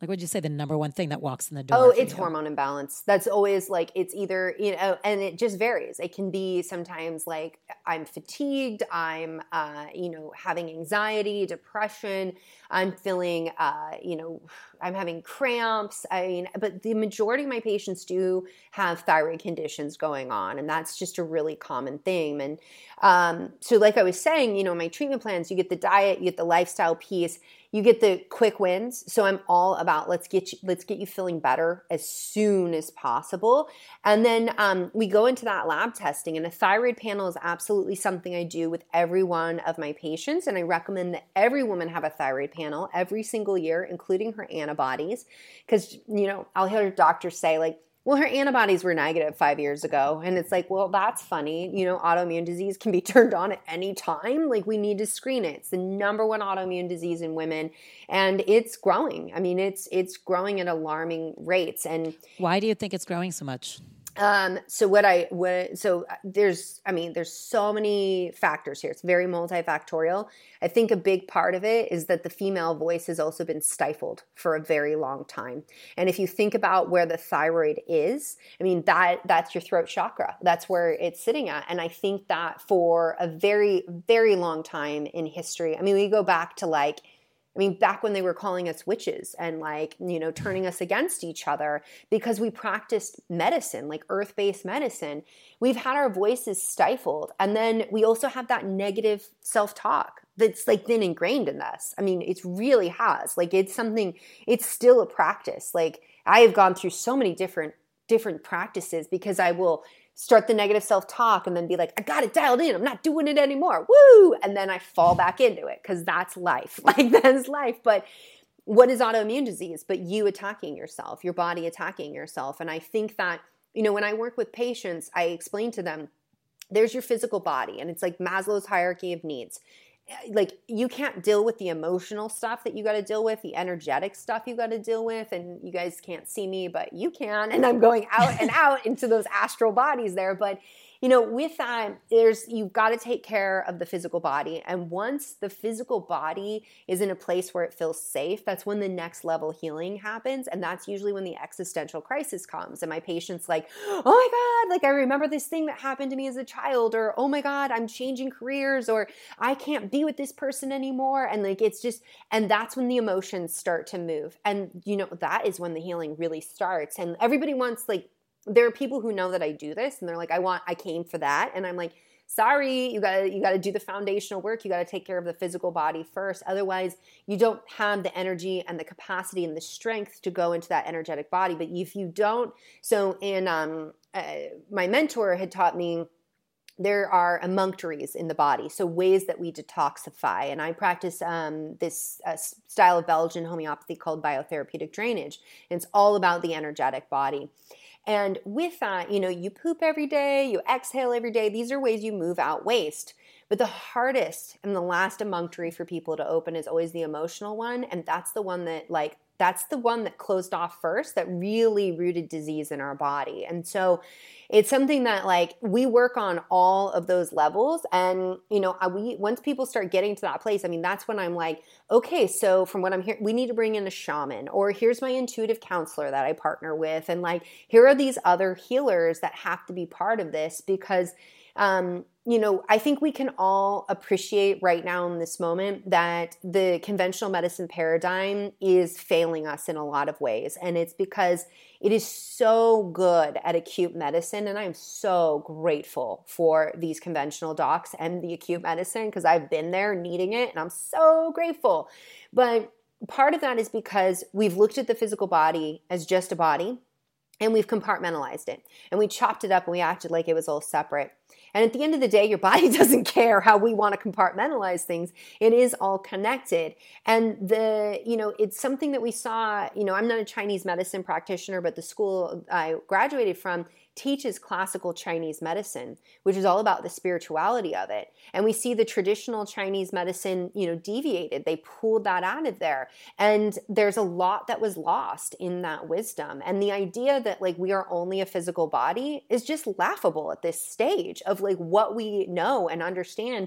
Like, what'd you say, the number one thing that walks in the door? Oh, it's you? hormone imbalance. That's always like, it's either, you know, and it just varies. It can be sometimes like I'm fatigued, I'm, uh, you know, having anxiety, depression, I'm feeling, uh, you know, I'm having cramps. I mean, but the majority of my patients do have thyroid conditions going on. And that's just a really common thing. And um, so like I was saying, you know, my treatment plans, you get the diet, you get the lifestyle piece, you get the quick wins. So I'm all about let's get you, let's get you feeling better as soon as possible. And then um, we go into that lab testing, and a thyroid panel is absolutely something I do with every one of my patients. And I recommend that every woman have a thyroid panel every single year, including her antibodies. Because, you know, I'll hear doctors say like, well, her antibodies were negative five years ago. And it's like, well, that's funny. You know, autoimmune disease can be turned on at any time. Like, we need to screen it. It's the number one autoimmune disease in women. And it's growing. I mean, it's it's growing at alarming rates. And why do you think it's growing so much? Um, so what I, what, so there's, I mean, there's so many factors here. It's very multifactorial. I think a big part of it is that the female voice has also been stifled for a very long time. And if you think about where the thyroid is, I mean, that, that's your throat chakra. That's where it's sitting at. And I think that for a very, very long time in history, I mean, we go back to like, I mean, back when they were calling us witches and like, you know, turning us against each other because we practiced medicine, like earth-based medicine, we've had our voices stifled. And then we also have that negative self-talk that's like been ingrained in us. I mean, it really has. Like, it's something, it's still a practice. Like, I have gone through so many different, different practices because I will start the negative self-talk and then be like, I got it dialed in. I'm not doing it anymore. Woo! And then I fall back into it because that's life. Like, that's life. But what is autoimmune disease? But you attacking yourself, your body attacking yourself. And I think that, you know, when I work with patients, I explain to them, there's your physical body. And it's like Maslow's hierarchy of needs. Like, you can't deal with the emotional stuff that you got to deal with, the energetic stuff you got to deal with. And you guys can't see me, but you can. And I'm going out and out into those astral bodies there. But, you know, with that, there's, you've got to take care of the physical body. And once the physical body is in a place where it feels safe, that's when the next level healing happens. And that's usually when the existential crisis comes. And my patient's like, oh my God, like, I remember this thing that happened to me as a child, or, oh my God, I'm changing careers, or I can't be with this person anymore. And like, it's just, and that's when the emotions start to move. And, you know, that is when the healing really starts. And everybody wants, like, there are people who know that I do this and they're like, I want, I came for that. And I'm like, sorry, you gotta, you gotta do the foundational work. You gotta take care of the physical body first. Otherwise you don't have the energy and the capacity and the strength to go into that energetic body. But if you don't, so in, um, uh, my mentor had taught me there are emunctories in the body, so ways that we detoxify. And I practice um, this uh, style of Belgian homeopathy called biotherapeutic drainage. And it's all about the energetic body. And with that, you know, you poop every day, you exhale every day. These are ways you move out waste. But the hardest and the last emunctory for people to open is always the emotional one. And that's the one that, like, that's the one that closed off first, that really rooted disease in our body. And so it's something that, like, we work on all of those levels. And, you know, we, once people start getting to that place, I mean, that's when I'm like, okay, so from what I'm hearing, we need to bring in a shaman, or here's my intuitive counselor that I partner with. And like, here are these other healers that have to be part of this because, um, you know, I think we can all appreciate right now in this moment that the conventional medicine paradigm is failing us in a lot of ways. And it's because it is so good at acute medicine. And I'm so grateful for these conventional docs and the acute medicine because I've been there needing it. And I'm so grateful. But part of that is because we've looked at the physical body as just a body. And we've compartmentalized it. And we chopped it up and we acted like it was all separate. And at the end of the day, your body doesn't care how we want to compartmentalize things. It is all connected. And the, you know, it's something that we saw, you know, I'm not a Chinese medicine practitioner, but the school I graduated from teaches classical Chinese medicine, which is all about the spirituality of it. And we see the traditional Chinese medicine, you know, deviated. They pulled that out of there. And there's a lot that was lost in that wisdom. And the idea that, like, we are only a physical body is just laughable at this stage of, like, what we know and understand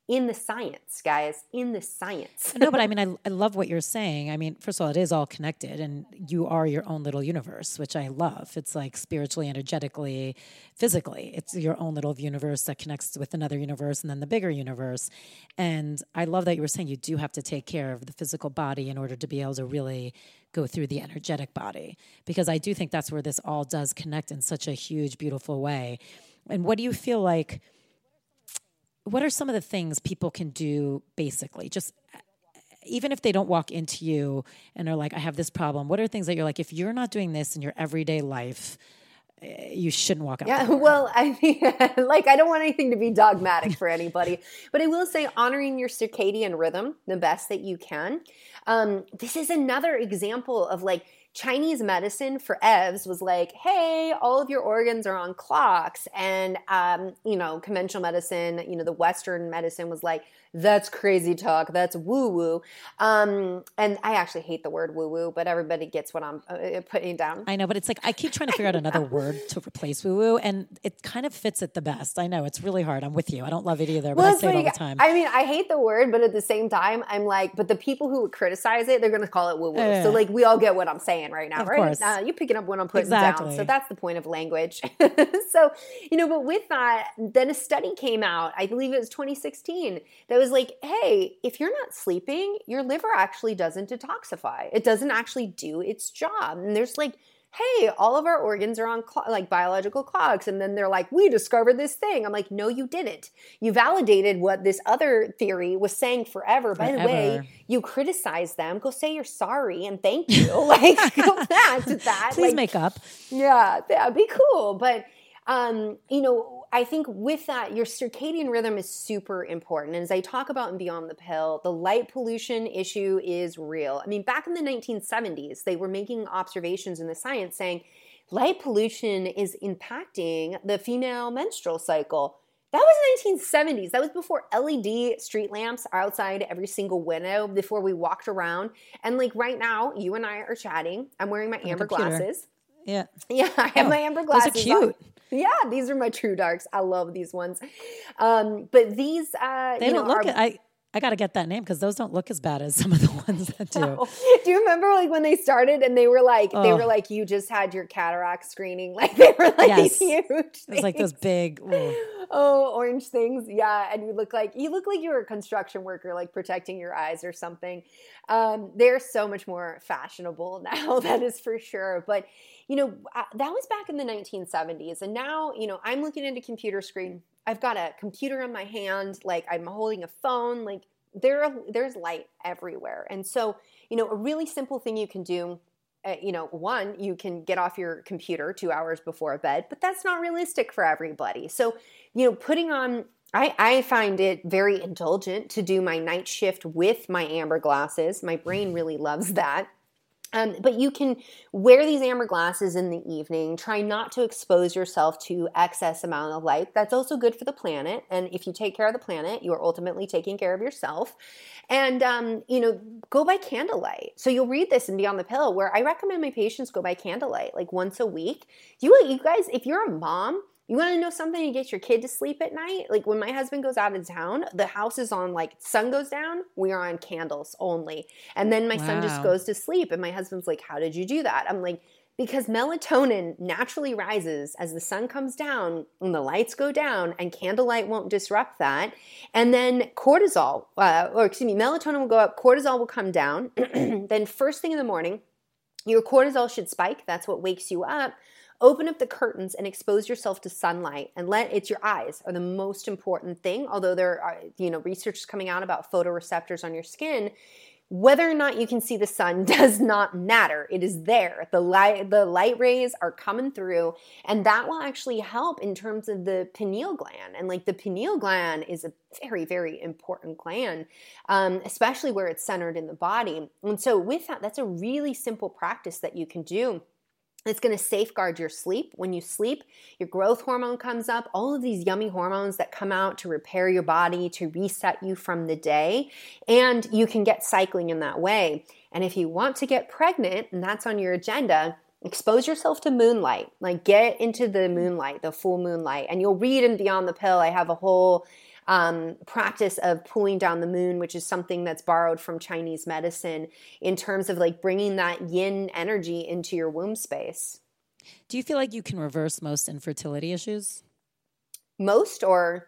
in the science, guys, in the science. No, but I mean, I, I love what you're saying. I mean, first of all, it is all connected, and you are your own little universe, which I love. It's like spiritually, energetically, physically. It's your own little universe that connects with another universe and then the bigger universe. And I love that you were saying you do have to take care of the physical body in order to be able to really go through the energetic body, because I do think that's where this all does connect in such a huge, beautiful way. And what do you feel like, what are some of the things people can do basically, just even if they don't walk into you and are like, I have this problem, what are things that you're like, if you're not doing this in your everyday life, you shouldn't walk out Yeah, there? well, I mean, like, I don't want anything to be dogmatic for anybody, but I will say honoring your circadian rhythm the best that you can. Um, this is another example of like, Chinese medicine for E V S was like, hey, all of your organs are on clocks. And, um, you know, conventional medicine, you know, the Western medicine was like, that's crazy talk. That's woo-woo. Um, and I actually hate the word woo-woo, but everybody gets what I'm uh, putting down. I know, but it's like, I keep trying to figure out another word to replace woo-woo, and it kind of fits it the best. I know, it's really hard. I'm with you. I don't love it either, but well, I say like, it all the time. I mean, I hate the word, but at the same time, I'm like, but the people who would criticize it, they're going to call it woo-woo. Yeah. So like, we all get what I'm saying right now, Of right? course. Uh, you picking up what I'm putting Exactly. down. So that's the point of language. So, you know, but with that, then a study came out, I believe it was twenty sixteen, that was like, hey, if you're not sleeping, your liver actually doesn't detoxify. It doesn't actually do its job. And there's like, hey, all of our organs are on cl- like biological clocks. And then they're like, we discovered this thing. I'm like, no, you didn't. You validated what this other theory was saying forever. By Forever. the way, you criticize them. Go say you're sorry and thank you. Like, go back to that. Please like, make up. Yeah, that'd be cool. But, um, you know, I think with that, your circadian rhythm is super important. And as I talk about in Beyond the Pill, the light pollution issue is real. I mean, back in the nineteen seventies, they were making observations in the science saying light pollution is impacting the female menstrual cycle. That was nineteen seventies. That was before L E D street lamps are outside every single window, before we walked around. And like right now, you and I are chatting. I'm wearing my On the amber computer. glasses. Yeah. Yeah, I have Oh, my amber those are glasses cute. on. Yeah, these are my True Darks. I love these ones. Um, but these, uh, They you don't know, look, are, I, I got to get that name because those don't look as bad as some of the ones that do. Do you remember like when they started and they were like, they Oh. were like, you just had your cataract screening. Like they were like Yes. these huge It was like those things. big, ooh. Oh, orange things. Yeah. And you look like, you look like you were a construction worker, like protecting your eyes or something. Um, they're so much more fashionable now. That is for sure. But, you know, uh, that was back in the nineteen seventies. And now, you know, I'm looking at a computer screen. I've got a computer in my hand. Like I'm holding a phone. Like there, are, there's light everywhere. And so, you know, a really simple thing you can do, Uh, you know, one, you can get off your computer two hours before bed, but that's not realistic for everybody. So, you know, putting on, I, I find it very indulgent to do my night shift with my amber glasses. My brain really loves that. Um, but you can wear these amber glasses in the evening. Try not to expose yourself to excess amount of light. That's also good for the planet. And if you take care of the planet, you are ultimately taking care of yourself. And, um, you know, go by candlelight. So you'll read this in Beyond the Pill, where I recommend my patients go by candlelight like once a week. You, you guys, if you're a mom, you want to know something to get your kid to sleep at night? Like when my husband goes out of town, the house is on like sun goes down, we are on candles only. And then my son just Wow. goes to sleep. And my husband's like, how did you do that? I'm like, because melatonin naturally rises as the sun comes down and the lights go down, and candlelight won't disrupt that. And then cortisol, uh, or excuse me, melatonin will go up, cortisol will come down. Then first thing in the morning, your cortisol should spike. That's what wakes you up. Open up the curtains and expose yourself to sunlight, and let it's your eyes are the most important thing. Although there are, you know, research is coming out about photoreceptors on your skin. Whether or not you can see the sun does not matter. It is there. The light, the light rays are coming through, and that will actually help in terms of the pineal gland. And like the pineal gland is a very, very important gland, um, especially where it's centered in the body. And so with that, that's a really simple practice that you can do. It's going to safeguard your sleep. When you sleep, your growth hormone comes up, all of these yummy hormones that come out to repair your body, to reset you from the day, and you can get cycling in that way. And if you want to get pregnant, and that's on your agenda, expose yourself to moonlight. Like get into the moonlight, the full moonlight. And you'll read in Beyond the Pill, I have a whole um, practice of pulling down the moon, which is something that's borrowed from Chinese medicine in terms of like bringing that yin energy into your womb space. Do you feel like you can reverse most infertility issues? Most or...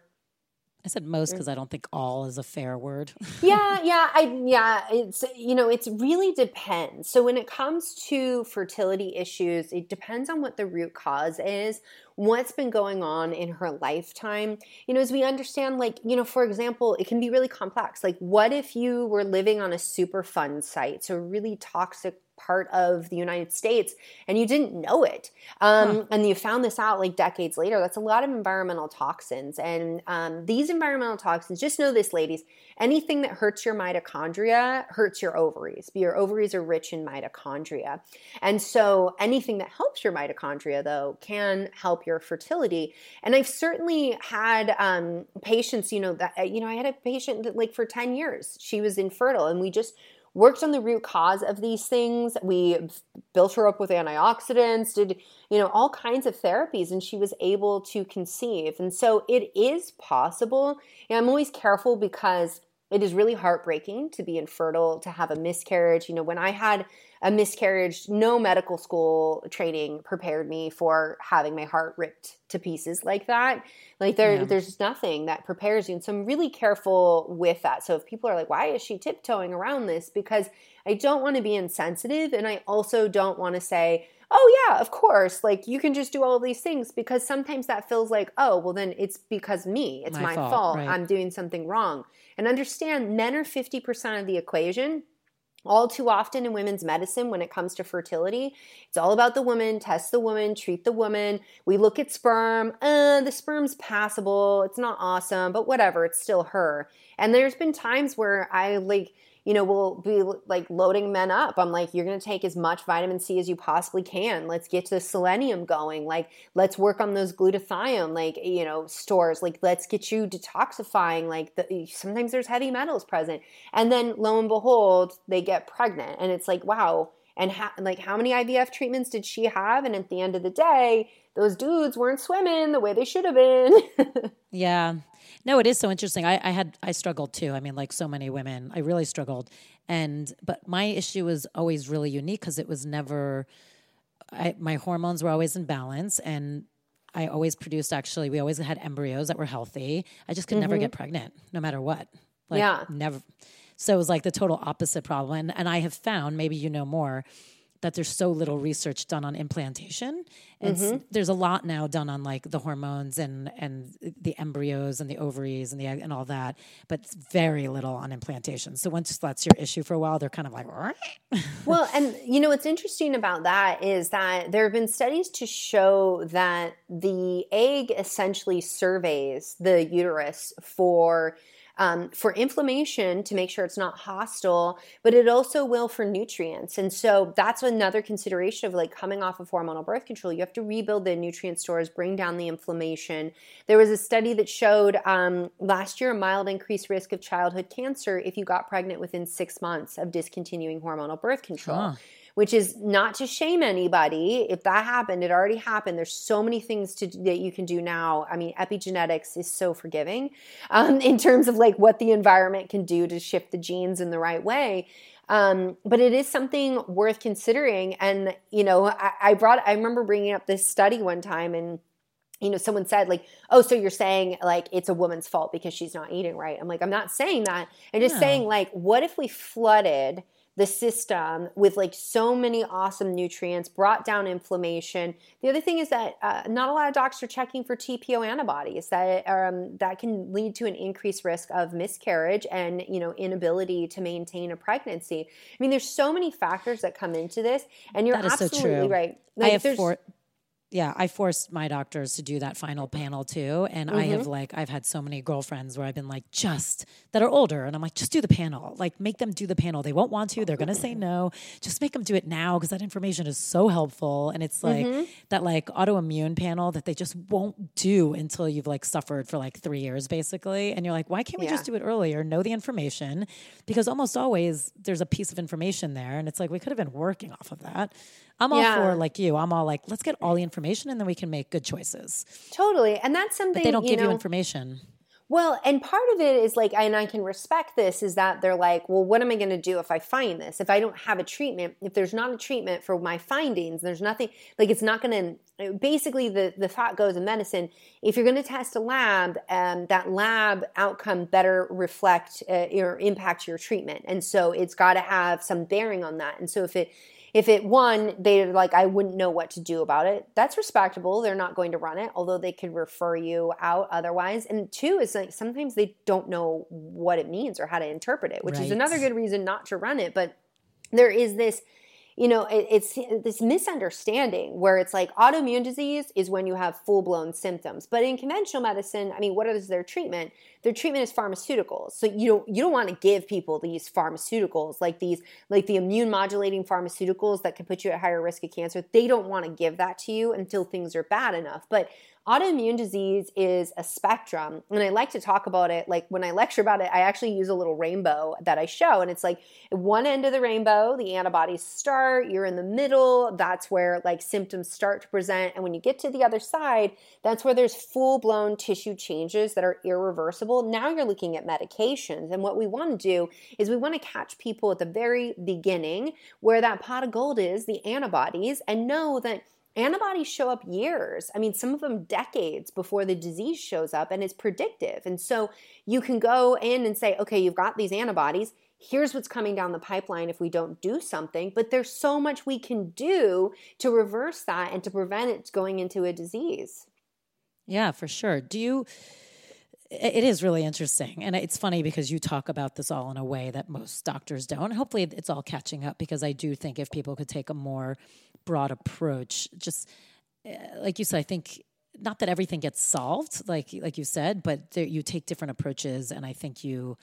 I said most because I don't think all is a fair word. yeah, yeah, I yeah, it's you know, it's really depends. So when it comes to fertility issues, it depends on what the root cause is, what's been going on in her lifetime. You know, as we understand, like, you know, for example, it can be really complex. Like, what if you were living on a Superfund site, so a really toxic part of the United States, and you didn't know it. Um, huh. And you found this out like decades later. That's a lot of environmental toxins. And um, these environmental toxins, just know this, ladies, anything that hurts your mitochondria hurts your ovaries. Your ovaries are rich in mitochondria. And so anything that helps your mitochondria, though, can help your fertility. And I've certainly had um, patients, you know, that, you know, I had a patient that like for ten years, she was infertile, and we just worked on the root cause of these things. We built her up with antioxidants, did, you know, all kinds of therapies, and she was able to conceive. And so it is possible. And I'm always careful because it is really heartbreaking to be infertile, to have a miscarriage. You know, when I had a miscarriage, no medical school training prepared me for having my heart ripped to pieces like that. Like there, yeah. there's nothing that prepares you. And so I'm really careful with that. So if people are like, why is she tiptoeing around this? Because I don't want to be insensitive. And I also don't want to say, oh yeah, of course, like you can just do all of these things, because sometimes that feels like, oh, well then it's because me, it's my, my fault, fault. Right. I'm doing something wrong. And understand, men are fifty percent of the equation. All too often in women's medicine, when it comes to fertility, it's all about the woman, test the woman, treat the woman. We look at sperm, uh, the sperm's passable, it's not awesome, but whatever, it's still her. And there's been times where I like, you know, will be like loading men up. I'm like, you're going to take as much vitamin C as you possibly can. Let's get to the selenium going. Like, let's work on those glutathione, like, you know, stores. Like, let's get you detoxifying. Like, the, sometimes there's heavy metals present. And then lo and behold, they get pregnant. And it's like, wow. And ha- like, how many I V F treatments did she have? And at the end of the day, those dudes weren't swimming the way they should have been. Yeah. No, it is so interesting. I, I had, I struggled too. I mean, like so many women, I really struggled. And, but my issue was always really unique because it was never, I, my hormones were always in balance, and I always produced, actually, we always had embryos that were healthy. I just could mm-hmm. never get pregnant, no matter what. Like, yeah. Never. So it was like the total opposite problem. And, and I have found, maybe you know more, that there's so little research done on implantation. And mm-hmm. there's a lot now done on like the hormones and, and the embryos and the ovaries and the and all that, but very little on implantation. So once that's your issue for a while, they're kind of like, well, and you know, what's interesting about that is that there have been studies to show that the egg essentially surveys the uterus for Um, for inflammation to make sure it's not hostile, but it also will for nutrients. And so that's another consideration of like coming off of hormonal birth control. You have to rebuild the nutrient stores, bring down the inflammation. There was a study that showed um, last year a mild increased risk of childhood cancer if you got pregnant within six months of discontinuing hormonal birth control. Huh. Which is not to shame anybody. If that happened, it already happened. There's so many things to that you can do now. I mean, epigenetics is so forgiving um, in terms of like what the environment can do to shift the genes in the right way. Um, but it is something worth considering. And, you know, I, I brought, I remember bringing up this study one time, and you know, someone said like, oh, so you're saying like it's a woman's fault because she's not eating right. I'm like, I'm not saying that. I'm just yeah. saying like, what if we flooded the system with like so many awesome nutrients, brought down inflammation. The other thing is that uh, not a lot of docs are checking for T P O antibodies that um, that can lead to an increased risk of miscarriage and, you know, inability to maintain a pregnancy. I mean, there's so many factors that come into this, and you're absolutely so true. Right. Like, I have four. Yeah, I forced my doctors to do that final panel too. And mm-hmm. I have like, I've had so many girlfriends where I've been like, just, that are older. And I'm like, just do the panel. Like, make them do the panel. They won't want to. They're going to say no. Just make them do it now, because that information is so helpful. And it's like mm-hmm. that like autoimmune panel that they just won't do until you've like suffered for like three years basically. And you're like, why can't we yeah. just do it earlier? Know the information, because almost always there's a piece of information there. And it's like, we could have been working off of that. I'm all yeah. for, like you, I'm all like, let's get all the information and then we can make good choices. Totally. And that's something, but they don't you give know, you information. Well, and part of it is like, and I can respect this, is that they're like, well, what am I going to do if I find this? If I don't have a treatment, if there's not a treatment for my findings, there's nothing, like it's not going to, basically the, the thought goes in medicine, if you're going to test a lab, um, that lab outcome better reflect uh, or impact your treatment. And so it's got to have some bearing on that. And so if it, If it, one, they're like, I wouldn't know what to do about it, that's respectable. They're not going to run it, although they could refer you out otherwise. And two is like, sometimes they don't know what it means or how to interpret it, which Right. is another good reason not to run it. But there is this, you know, it, it's this misunderstanding where it's like autoimmune disease is when you have full-blown symptoms. But in conventional medicine, I mean, what is their treatment? Their treatment is pharmaceuticals. So you don't you don't want to give people these pharmaceuticals, like these like the immune modulating pharmaceuticals that can put you at higher risk of cancer. They don't want to give that to you until things are bad enough. But autoimmune disease is a spectrum, and I like to talk about it. Like when I lecture about it, I actually use a little rainbow that I show, and it's like at one end of the rainbow, the antibodies start, you're in the middle, that's where like symptoms start to present, and when you get to the other side, that's where there's full-blown tissue changes that are irreversible. Now you're looking at medications, and what we want to do is we want to catch people at the very beginning where that pot of gold is, the antibodies, and know that antibodies show up years. I mean, some of them decades before the disease shows up, and it's predictive. And so you can go in and say, okay, you've got these antibodies. Here's what's coming down the pipeline if we don't do something. But there's so much we can do to reverse that and to prevent it going into a disease. Yeah, for sure. Do you... It is really interesting. And it's funny because you talk about this all in a way that most doctors don't. Hopefully it's all catching up, because I do think if people could take a more broad approach, just like you said, I think not that everything gets solved, like like you said, but there, you take different approaches. And I think you,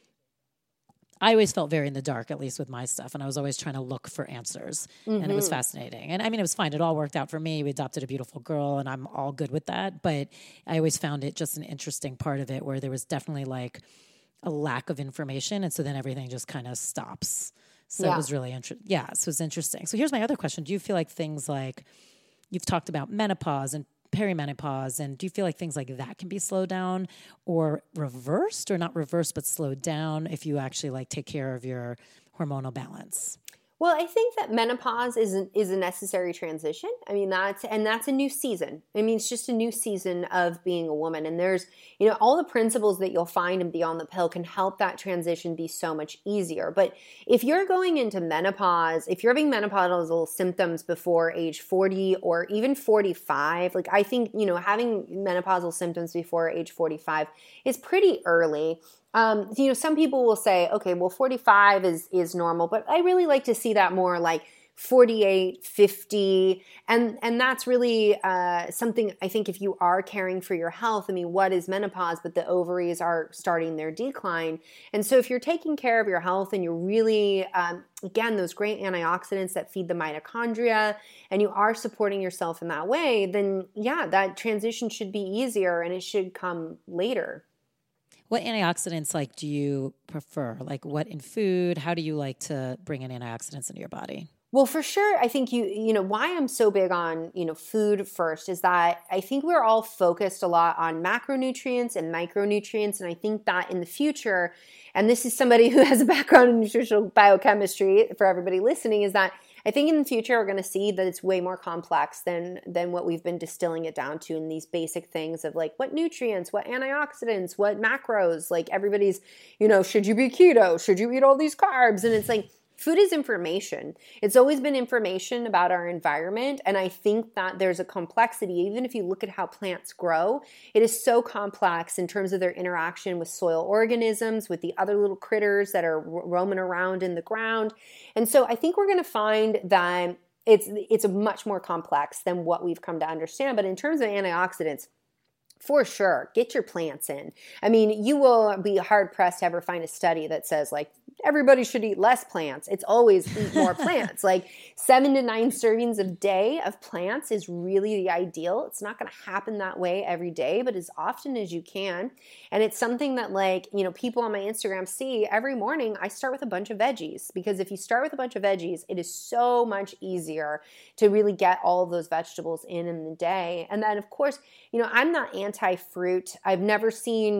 I always felt very in the dark, at least with my stuff. And I was always trying to look for answers. Mm-hmm. And it was fascinating. And I mean, it was fine. It all worked out for me. We adopted a beautiful girl, and I'm all good with that. But I always found it just an interesting part of it where there was definitely like a lack of information. And so then everything just kind of stops. So yeah. It was really interesting. Yeah, so it was interesting. So here's my other question. Do you feel like things like, you've talked about menopause and perimenopause, and do you feel like things like that can be slowed down or reversed, or not reversed, but slowed down if you actually like take care of your hormonal balance? Well, I think that menopause is a, is a necessary transition. I mean, that's, and that's a new season. I mean, it's just a new season of being a woman. And there's, you know, all the principles that you'll find in Beyond the Pill can help that transition be so much easier. But if you're going into menopause, if you're having menopausal symptoms before age forty or even forty-five, like I think, you know, having menopausal symptoms before age forty-five is pretty early. Um, you know, some people will say, okay, well, forty-five is, is normal, but I really like to see that more like forty-eight, fifty. And, and that's really, uh, something I think if you are caring for your health, I mean, what is menopause? But the ovaries are starting their decline. And so if you're taking care of your health and you're really, um, again, those great antioxidants that feed the mitochondria, and you are supporting yourself in that way, then yeah, that transition should be easier and it should come later. What antioxidants like do you prefer? Like what in food? How do you like to bring in antioxidants into your body? Well, for sure, I think you, you know, why I'm so big on, you know, food first is that I think we're all focused a lot on macronutrients and micronutrients. And I think that in the future, and this is somebody who has a background in nutritional biochemistry for everybody listening, is that I think in the future we're going to see that it's way more complex than than what we've been distilling it down to in these basic things of like what nutrients, what antioxidants, what macros, like everybody's, you know, should you be keto? Should you eat all these carbs? And it's like, food is information. It's always been information about our environment. And I think that there's a complexity, even if you look at how plants grow, it is so complex in terms of their interaction with soil organisms, with the other little critters that are roaming around in the ground. And so I think we're going to find that it's, it's much more complex than what we've come to understand. But in terms of antioxidants, for sure, get your plants in. I mean, you will be hard pressed to ever find a study that says like everybody should eat less plants. It's always eat more plants. Like seven to nine servings a day of plants is really the ideal. It's not going to happen that way every day, but as often as you can. And it's something that like, you know, people on my Instagram see every morning. I start with a bunch of veggies, because if you start with a bunch of veggies, it is so much easier to really get all of those vegetables in in the day. And then of course, you know, I'm not anti-fruit. I've never seen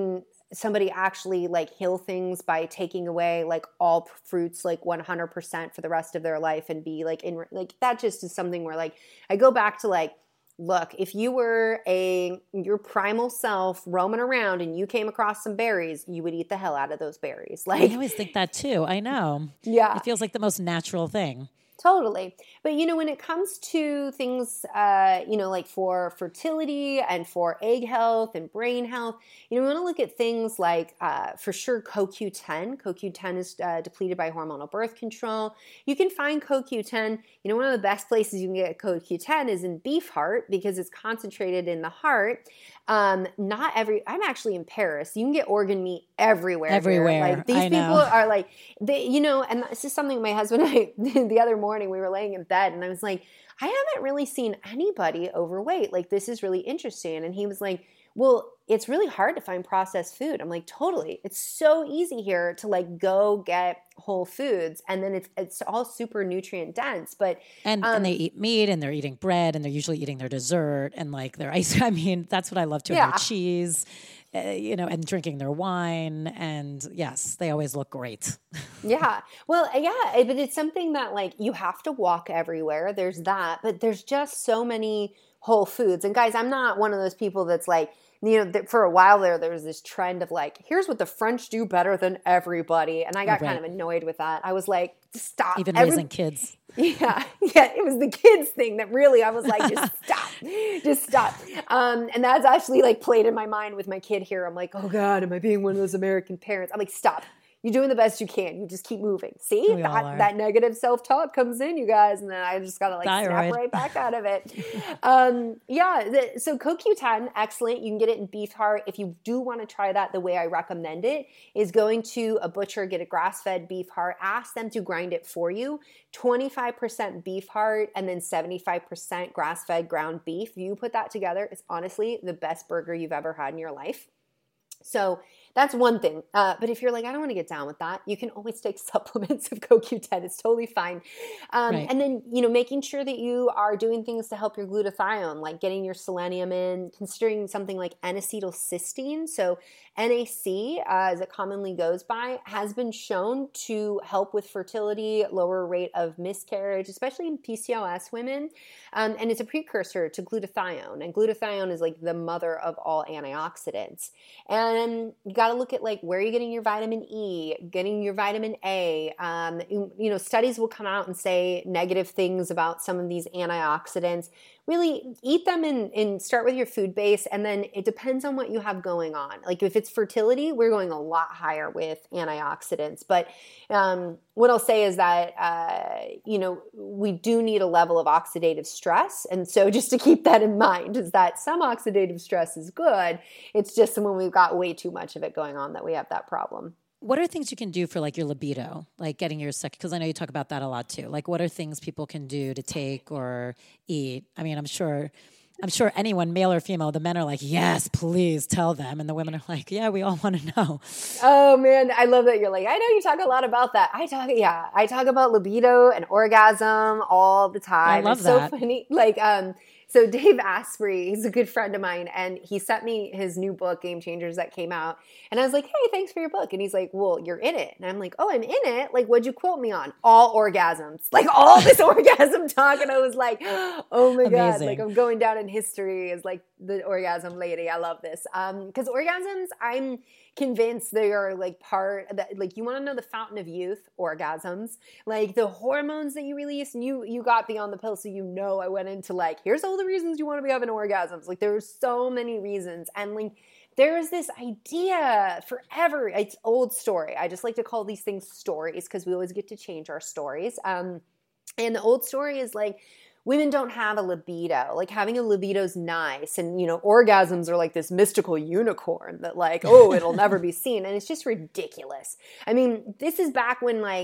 somebody actually like heal things by taking away like all fruits like one hundred percent for the rest of their life and be like in like that just is something where like I go back to like, look, if you were a your primal self roaming around and you came across some berries, you would eat the hell out of those berries. Like I always think that too. I know. Yeah. It feels like the most natural thing. Totally. But, you know, when it comes to things, uh, you know, like for fertility and for egg health and brain health, you know, we want to look at things like, uh, for sure, C O Q ten. C O Q ten is uh, depleted by hormonal birth control. You can find C O Q ten. You know, one of the best places you can get C O Q ten is in beef heart because it's concentrated in the heart. Um, not every, I'm actually in Paris. You can get organ meat everywhere. Everywhere. Here. Like these I people know. are like, they, you know, and this is something my husband and I, the other morning we were laying in bed and I was like, I haven't really seen anybody overweight. Like, this is really interesting. And he was like, well, it's really hard to find processed food. I'm like, totally. It's so easy here to like go get whole foods. And then it's it's all super nutrient dense. But And um, and they eat meat and they're eating bread and they're usually eating their dessert and like their ice. I mean, that's what I love too. Yeah. And their cheese, uh, you know, and drinking their wine. And yes, they always look great. Yeah. Well, yeah, but it's something that like you have to walk everywhere. There's that, but there's just so many whole foods. And guys, I'm not one of those people that's like, you know, for a while there, there was this trend of like, here's what the French do better than everybody. And I got Oh, right. kind of annoyed with that. I was like, stop. Even Every- raising kids. Yeah. Yeah. It was the kids thing that really, I was like, just stop, just stop. Um, and that's actually like played in my mind with my kid here. I'm like, oh God, am I being one of those American parents? I'm like, stop. You're doing the best you can. You just keep moving. See, We all that, are. that negative self-talk comes in, you guys, and then I just got to like Thyroid. snap right back out of it. um, yeah, the, so C O Q ten, excellent. You can get it in beef heart. If you do want to try that, the way I recommend it is going to a butcher, get a grass-fed beef heart, ask them to grind it for you, twenty-five percent beef heart, and then seventy-five percent grass-fed ground beef. If you put that together, it's honestly the best burger you've ever had in your life. So that's one thing. Uh, but if you're like, I don't want to get down with that, you can always take supplements of C O Q ten. It's totally fine. Um, Right. And then, you know, making sure that you are doing things to help your glutathione, like getting your selenium in, considering something like N-acetylcysteine. So N A C, uh, as it commonly goes by, has been shown to help with fertility, lower rate of miscarriage, especially in P C O S women. Um, and it's a precursor to glutathione. And glutathione is like the mother of all antioxidants. And you got to look at like where you're getting your vitamin E, getting your vitamin A. Um, you, you know, studies will come out and say negative things about some of these antioxidants. Really eat them and, and start with your food base. And then it depends on what you have going on. Like if it's fertility, we're going a lot higher with antioxidants. But um, what I'll say is that, uh, you know, we do need a level of oxidative stress. And so just to keep that in mind is that some oxidative stress is good. It's just when we've got way too much of it going on that we have that problem. What are things you can do for like your libido, like getting your second? Because I know you talk about that a lot too. Like, what are things people can do to take or eat? I mean, I'm sure, I'm sure anyone, male or female, the men are like, yes, please tell them, and the women are like, yeah, we all want to know. Oh man, I love that you're like, I know you talk a lot about that. I talk, yeah, I talk about libido and orgasm all the time. I love it's so that. funny. Like, um, so Dave Asprey, he's a good friend of mine, and he sent me his new book, Game Changers, that came out. And I was like, hey, thanks for your book. And he's like, well, you're in it. And I'm like, oh, I'm in it? Like, what'd you quote me on? All orgasms. Like, all this orgasm talk. And I was like, oh my God. Amazing. Like, I'm going down in history as like the orgasm lady. I love this. Um, because orgasms, I'm convinced they are like part of that. Like, you want to know the fountain of youth? Orgasms. Like the hormones that you release, and you you got beyond the pill, so you know I went into like, here's all the reasons you want to be having orgasms. Like there are so many reasons. And like there is this idea forever. It's old story. I just like to call these things stories because we always get to change our stories. Um, and the old story is like, women don't have a libido. Like having a libido is nice. And, you know, orgasms are like this mystical unicorn that like, oh, it'll never be seen. And it's just ridiculous. I mean, this is back when like,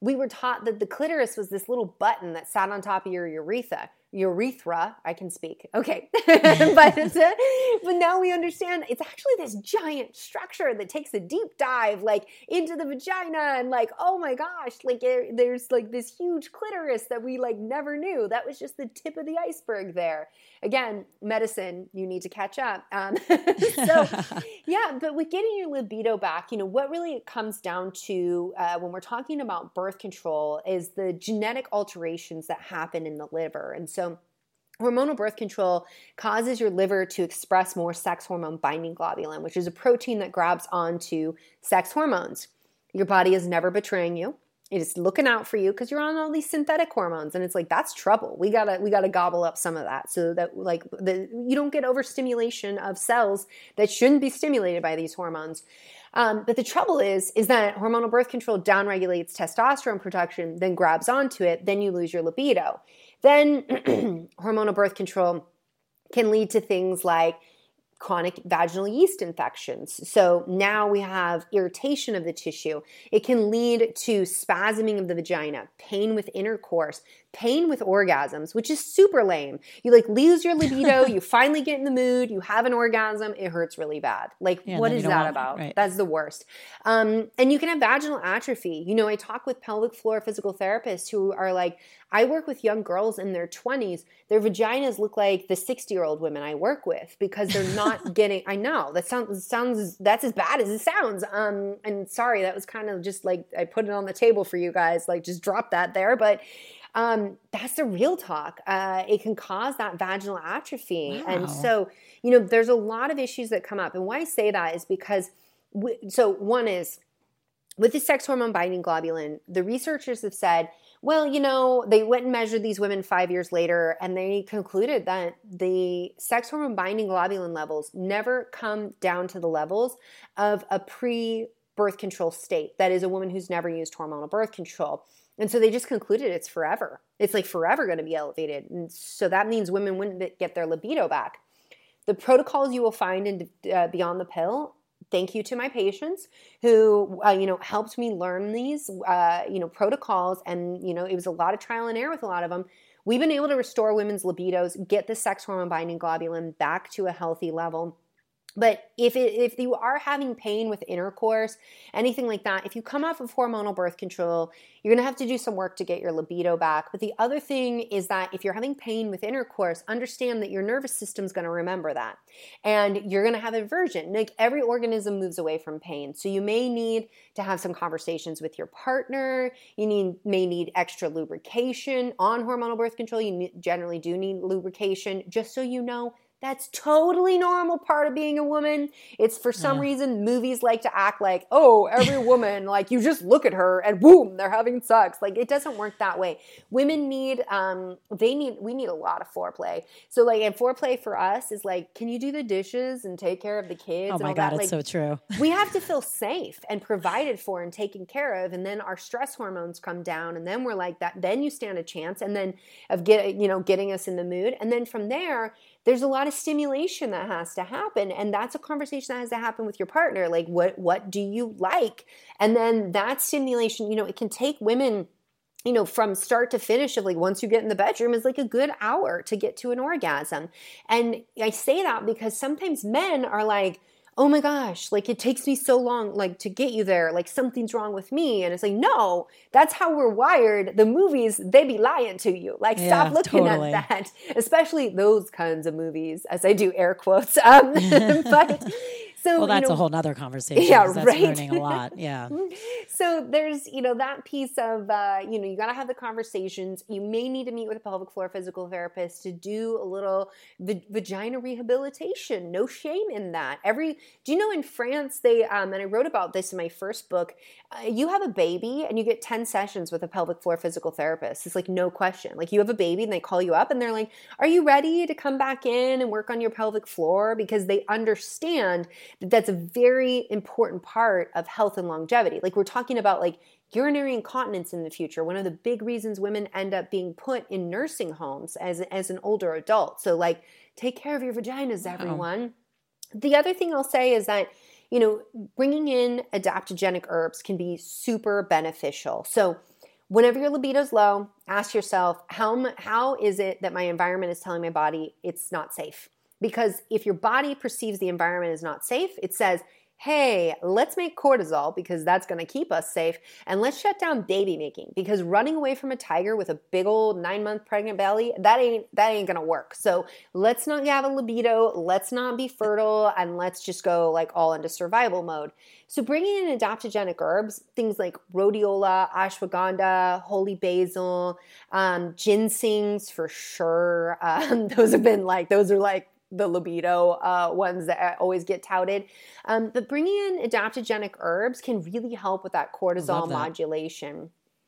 we were taught that the clitoris was this little button that sat on top of your urethra. Urethra, I can speak. Okay. but, but now we understand it's actually this giant structure that takes a deep dive like into the vagina and like, oh my gosh, like it, there's like this huge clitoris that we like never knew. That was just the tip of the iceberg there. Again, medicine, you need to catch up. Um, so yeah, but with getting your libido back, you know, what really it comes down to uh, when we're talking about birth control is the genetic alterations that happen in the liver. And so hormonal birth control causes your liver to express more sex hormone binding globulin, which is a protein that grabs onto sex hormones. Your body is never betraying you. It is looking out for you because you're on all these synthetic hormones, and it's like that's trouble. We gotta we gotta gobble up some of that so that like the, you don't get overstimulation of cells that shouldn't be stimulated by these hormones. Um, but the trouble is, is that hormonal birth control downregulates testosterone production, then grabs onto it, then you lose your libido. Then hormonal birth control can lead to things like chronic vaginal yeast infections. So now we have irritation of the tissue. It can lead to spasming of the vagina, pain with intercourse, pain with orgasms, which is super lame. You like lose your libido, you finally get in the mood, you have an orgasm, it hurts really bad. Like, yeah, what is that about? Right. That's the worst. Um, and you can have vaginal atrophy. You know, I talk with pelvic floor physical therapists who are like, I work with young girls in their twenties. Their vaginas look like the sixty-year-old women I work with because they're not getting, I know, that sounds, sounds that's as bad as it sounds. Um, and sorry, that was kind of just like, I put it on the table for you guys, like just drop that there. But Um, that's the real talk. Uh, it can cause that vaginal atrophy. Wow. And so, you know, there's a lot of issues that come up. And why I say that is because, we, so one is with the sex hormone binding globulin, the researchers have said, well, you know, they went and measured these women five years later and they concluded that the sex hormone binding globulin levels never come down to the levels of a pre-birth control state. That is a woman who's never used hormonal birth control. And so they just concluded it's forever. It's like forever going to be elevated. And so that means women wouldn't get their libido back. The protocols you will find in uh, Beyond the Pill, thank you to my patients who, uh, you know, helped me learn these, uh, you know, protocols. And, you know, it was a lot of trial and error with a lot of them. We've been able to restore women's libidos, get the sex hormone binding globulin back to a healthy level. But if it, if you are having pain with intercourse, anything like that, if you come off of hormonal birth control, you're going to have to do some work to get your libido back. But the other thing is that if you're having pain with intercourse, understand that your nervous system's going to remember that. And you're going to have aversion. Like every organism moves away from pain. So you may need to have some conversations with your partner. You need may need extra lubrication. On hormonal birth control, you generally do need lubrication, just so you know. That's totally normal part of being a woman. It's for some yeah. reason movies like to act like, oh, every woman, like you just look at her and boom, they're having sex. Like it doesn't work that way. Women need, um, they need, we need a lot of foreplay. So like, and foreplay for us is like, can you do the dishes and take care of the kids? Oh and my all God, that? it's like, so true. We have to feel safe and provided for and taken care of. And then our stress hormones come down and then we're like that. Then you stand a chance and then of get, you know, getting us in the mood. And then from there, there's a lot of stimulation that has to happen. And that's a conversation that has to happen with your partner. Like, what, what do you like? And then that stimulation, you know, it can take women, you know, from start to finish of like, once you get in the bedroom is like a good hour to get to an orgasm. And I say that because sometimes men are like, oh my gosh, like it takes me so long, like to get you there, like something's wrong with me. And it's like, no, that's how we're wired. The movies, they be lying to you. Like yeah, stop looking totally. at that, especially those kinds of movies, as I do air quotes. Um, but so, well, that's you know, a whole nother conversation. Yeah, that's right. learning a lot. Yeah. So there's, you know, that piece of, uh, you know, you got to have the conversations. You may need to meet with a pelvic floor physical therapist to do a little v- vagina rehabilitation. No shame in that. Every, do you know in France, they, um, and I wrote about this in my first book, uh, you have a baby and you get ten sessions with a pelvic floor physical therapist. It's like, no question. Like you have a baby and they call you up and they're like, are you ready to come back in and work on your pelvic floor? Because they understand that that's a very important part of health and longevity. Like we're talking about like urinary incontinence in the future. One of the big reasons women end up being put in nursing homes as, as an older adult. So like take care of your vaginas, everyone. Wow. The other thing I'll say is that, you know, bringing in adaptogenic herbs can be super beneficial. So whenever your libido's low, ask yourself, how, how is it that my environment is telling my body it's not safe? Because if your body perceives the environment is not safe, it says, hey, let's make cortisol because that's going to keep us safe. And let's shut down baby making because running away from a tiger with a big old nine month pregnant belly, that ain't, that ain't going to work. So let's not have a libido. Let's not be fertile. And let's just go like all into survival mode. So bringing in adaptogenic herbs, things like rhodiola, ashwagandha, holy basil, um, ginsengs for sure. Um, those have been like, those are like, the libido uh, ones that always get touted. Um, but bringing in adaptogenic herbs can really help with that cortisol that. modulation.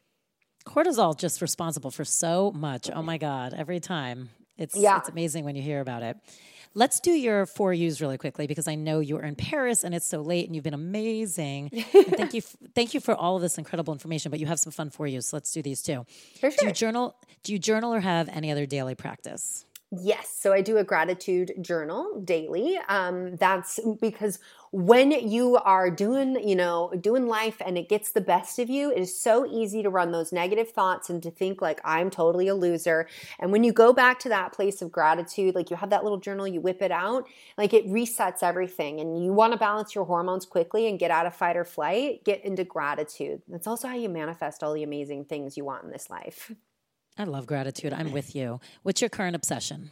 Cortisol just responsible for so much. Oh my God, every time. It's, yeah. it's amazing when you hear about it. Let's do your four U's really quickly because I know you were in Paris and it's so late and you've been amazing. And thank you, f- thank you for all of this incredible information. But you have some fun four U's, so let's do these too. For sure. Do you journal? Do you journal or have any other daily practice? Yes. So I do a gratitude journal daily. Um, that's because when you are doing, you know, doing life and it gets the best of you, it is so easy to run those negative thoughts and to think like I'm totally a loser. And when you go back to that place of gratitude, like you have that little journal, you whip it out, like it resets everything. And you want to balance your hormones quickly and get out of fight or flight, get into gratitude. That's also how you manifest all the amazing things you want in this life. I love gratitude. I'm with you. What's your current obsession?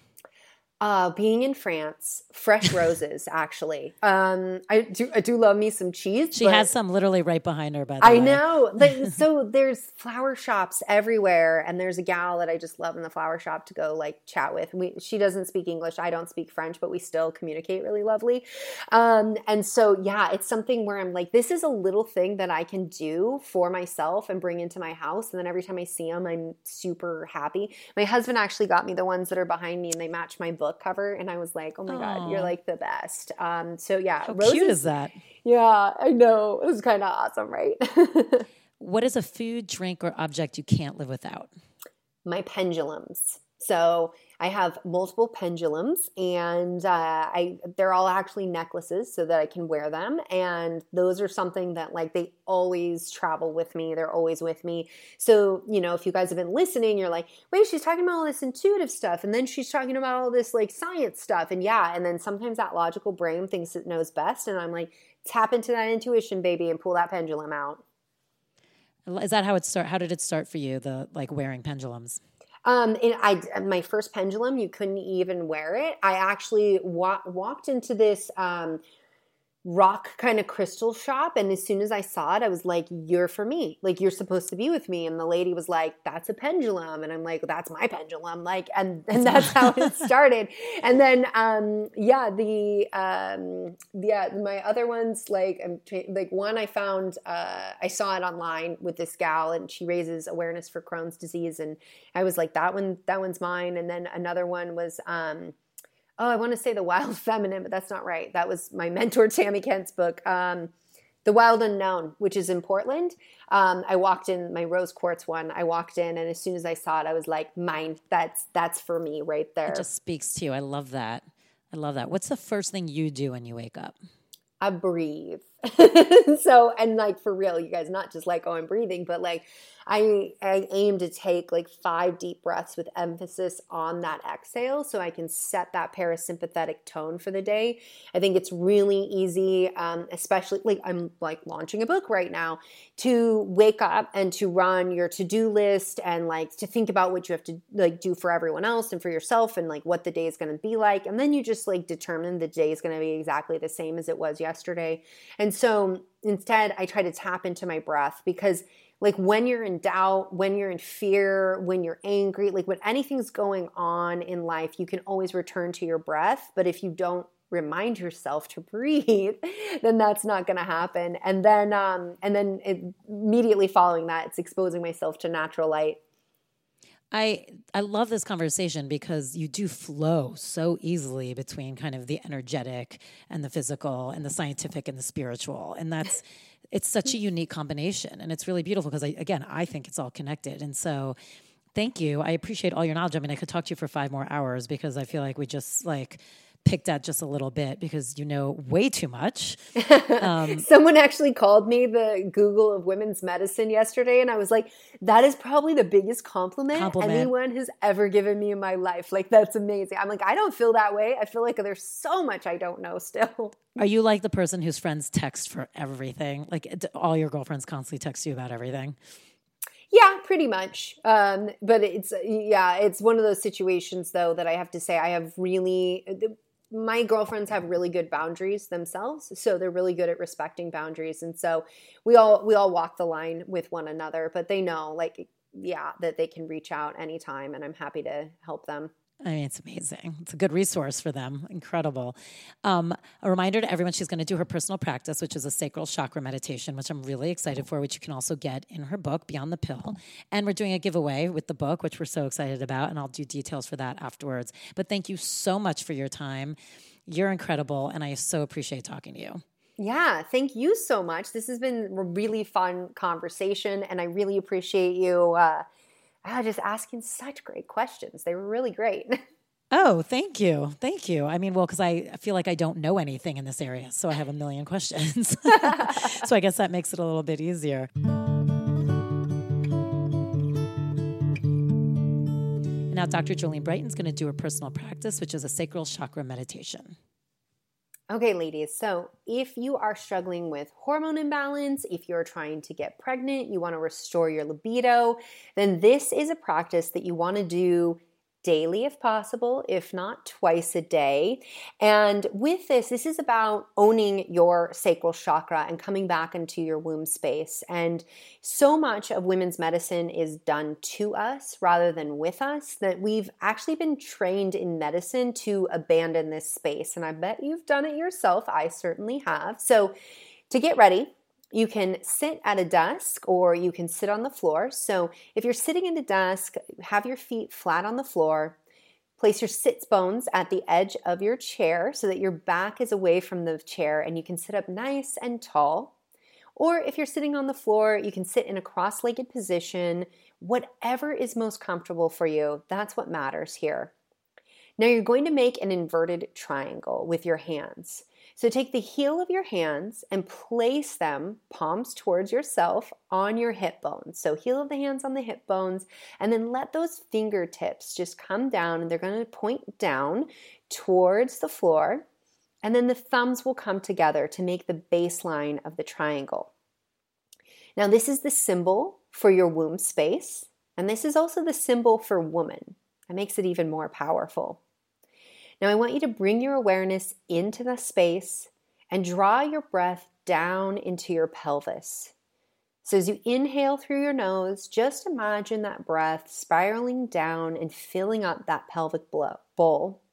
Uh, being in France, fresh roses, actually. Um, I do, I do love me some cheese. She has some literally right behind her, by the I way. I know. Like, so there's flower shops everywhere, and there's a gal that I just love in the flower shop to go like chat with. We, she doesn't speak English. I don't speak French, but we still communicate really lovely. Um, and so, yeah, it's something where I'm like, this is a little thing that I can do for myself and bring into my house. And then every time I see them, I'm super happy. My husband actually got me the ones that are behind me, and they match my book cover, and I was like, oh my Aww. God, you're like the best. Um, so yeah. How roses, cute is that? Yeah, I know. It was kind of awesome, right? What is a food, drink, or object you can't live without? My pendulums. So I have multiple pendulums, and uh, I they're all actually necklaces so that I can wear them. And those are something that like they always travel with me. They're always with me. So, you know, if you guys have been listening, you're like, wait, she's talking about all this intuitive stuff. And then she's talking about all this like science stuff. And yeah, and then sometimes that logical brain thinks it knows best. And I'm like, tap into that intuition, baby, and pull that pendulum out. Is that how it start? How did it start for you? The like wearing pendulums? Um, and I, my first pendulum, you couldn't even wear it. I actually wa- walked into this, um, rock kind of crystal shop. And as soon as I saw it, I was like, you're for me. Like, you're supposed to be with me. And the lady was like, that's a pendulum. And I'm like, that's my pendulum. Like, and, and that's how it started. And then, um, yeah, the, um, yeah, my other ones, like, I'm tra- like one I found, uh, I saw it online with this gal and she raises awareness for Crohn's disease. And I was like, that one, that one's mine. And then another one was, um, Oh, I want to say The Wild Feminine, but that's not right. That was my mentor, Tammy Kent's book, um, The Wild Unknown, which is in Portland. Um, I walked in, my rose quartz one, I walked in, and as soon as I saw it, I was like, mine, that's that's for me right there. It just speaks to you. I love that. I love that. What's the first thing you do when you wake up? I breathe. So, and like for real, you guys, not just like, oh, I'm breathing, but like I, I aim to take like five deep breaths with emphasis on that exhale so I can set that parasympathetic tone for the day. I think it's really easy, um, especially like I'm like launching a book right now, to wake up and to run your to-do list and like to think about what you have to like do for everyone else and for yourself and like what the day is going to be like. And then you just like determine the day is going to be exactly the same as it was yesterday. And so instead I try to tap into my breath because like when you're in doubt, when you're in fear, when you're angry, like when anything's going on in life, you can always return to your breath. But if you don't remind yourself to breathe, then that's not going to happen. And then, um, and then it, immediately following that, it's exposing myself to natural light. I I love this conversation because you do flow so easily between kind of the energetic and the physical and the scientific and the spiritual. And that's, it's such a unique combination. And it's really beautiful because, I, again, I think it's all connected. And so thank you. I appreciate all your knowledge. I mean, I could talk to you for five more hours because I feel like we just like picked at just a little bit because you know way too much. Um, Someone actually called me the Google of women's medicine yesterday, and I was like, that is probably the biggest compliment, compliment anyone has ever given me in my life. Like, that's amazing. I'm like, I don't feel that way. I feel like there's so much I don't know still. Are you like the person whose friends text for everything? Like all your girlfriends constantly text you about everything? Yeah, pretty much. Um, but it's, yeah, it's one of those situations though that I have to say I have really, my girlfriends have really good boundaries themselves. So they're really good at respecting boundaries. And so we all, we all walk the line with one another, but they know like, yeah, that they can reach out anytime and I'm happy to help them. I mean, it's amazing. It's a good resource for them. Incredible. Um, a reminder to everyone, she's going to do her personal practice, which is a sacral chakra meditation, which I'm really excited for, which you can also get in her book, Beyond the Pill. And we're doing a giveaway with the book, which we're so excited about, and I'll do details for that afterwards. But thank you so much for your time. You're incredible, and I so appreciate talking to you. Yeah, thank you so much. This has been a really fun conversation, and I really appreciate you uh, Ah, just asking such great questions. They were really great. Oh, thank you. Thank you. I mean, well, because I feel like I don't know anything in this area, so I have a million questions. So I guess that makes it a little bit easier. Now, Doctor Jolene Brighten's going to do her personal practice, which is a sacral chakra meditation. Okay, ladies, so if you are struggling with hormone imbalance, if you're trying to get pregnant, you want to restore your libido, then this is a practice that you want to do daily if possible, if not twice a day. And with this, this is about owning your sacral chakra and coming back into your womb space. And so much of women's medicine is done to us rather than with us that we've actually been trained in medicine to abandon this space. And I bet you've done it yourself. I certainly have. So to get ready, you can sit at a desk or you can sit on the floor. So if you're sitting at a desk, have your feet flat on the floor. Place your sits bones at the edge of your chair so that your back is away from the chair and you can sit up nice and tall. Or if you're sitting on the floor, you can sit in a cross-legged position. Whatever is most comfortable for you, that's what matters here. Now you're going to make an inverted triangle with your hands. So take the heel of your hands and place them, palms towards yourself, on your hip bones. So heel of the hands on the hip bones, and then let those fingertips just come down, and they're going to point down towards the floor, and then the thumbs will come together to make the baseline of the triangle. Now this is the symbol for your womb space, and this is also the symbol for woman. That makes it even more powerful. Now I want you to bring your awareness into the space and draw your breath down into your pelvis. So as you inhale through your nose, just imagine that breath spiraling down and filling up that pelvic bowl.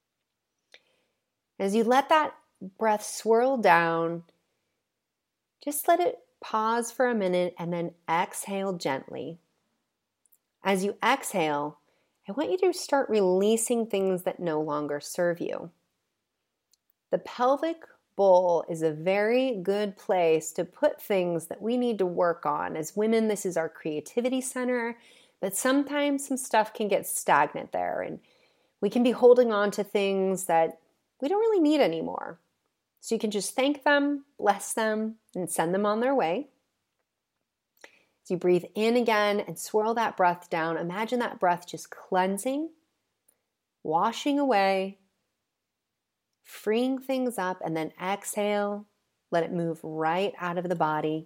As you let that breath swirl down, just let it pause for a minute and then exhale gently. As you exhale, I want you to start releasing things that no longer serve you. The pelvic bowl is a very good place to put things that we need to work on. As women, this is our creativity center, but sometimes some stuff can get stagnant there, and we can be holding on to things that we don't really need anymore. So you can just thank them, bless them, and send them on their way. As you breathe in again and swirl that breath down, imagine that breath just cleansing, washing away, freeing things up, and then exhale. Let it move right out of the body.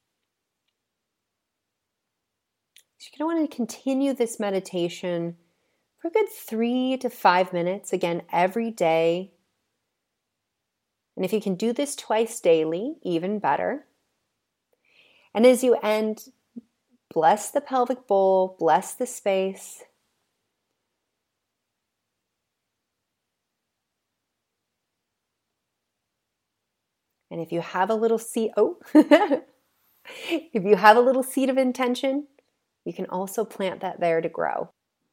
So you're going to want to continue this meditation for a good three to five minutes, again, every day. And if you can do this twice daily, even better. And as you end, bless the pelvic bowl, bless the space. And if you have a little seed, oh, if you have a little seed of intention, you can also plant that there to grow.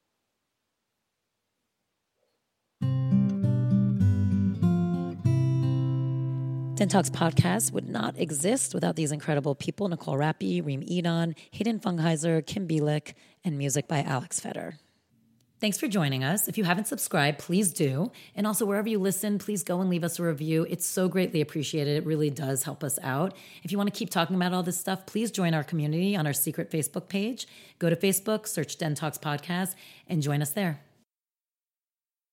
DenTalks podcast would not exist without these incredible people: Nicole Rappi, Reem Edon, Hayden Fungheiser, Kim Bielik, and music by Alex Feder. Thanks for joining us. If you haven't subscribed, please do. And also, wherever you listen, please go and leave us a review. It's so greatly appreciated. It really does help us out. If you want to keep talking about all this stuff, please join our community on our secret Facebook page. Go to Facebook, search Den Talks Podcast, and join us there.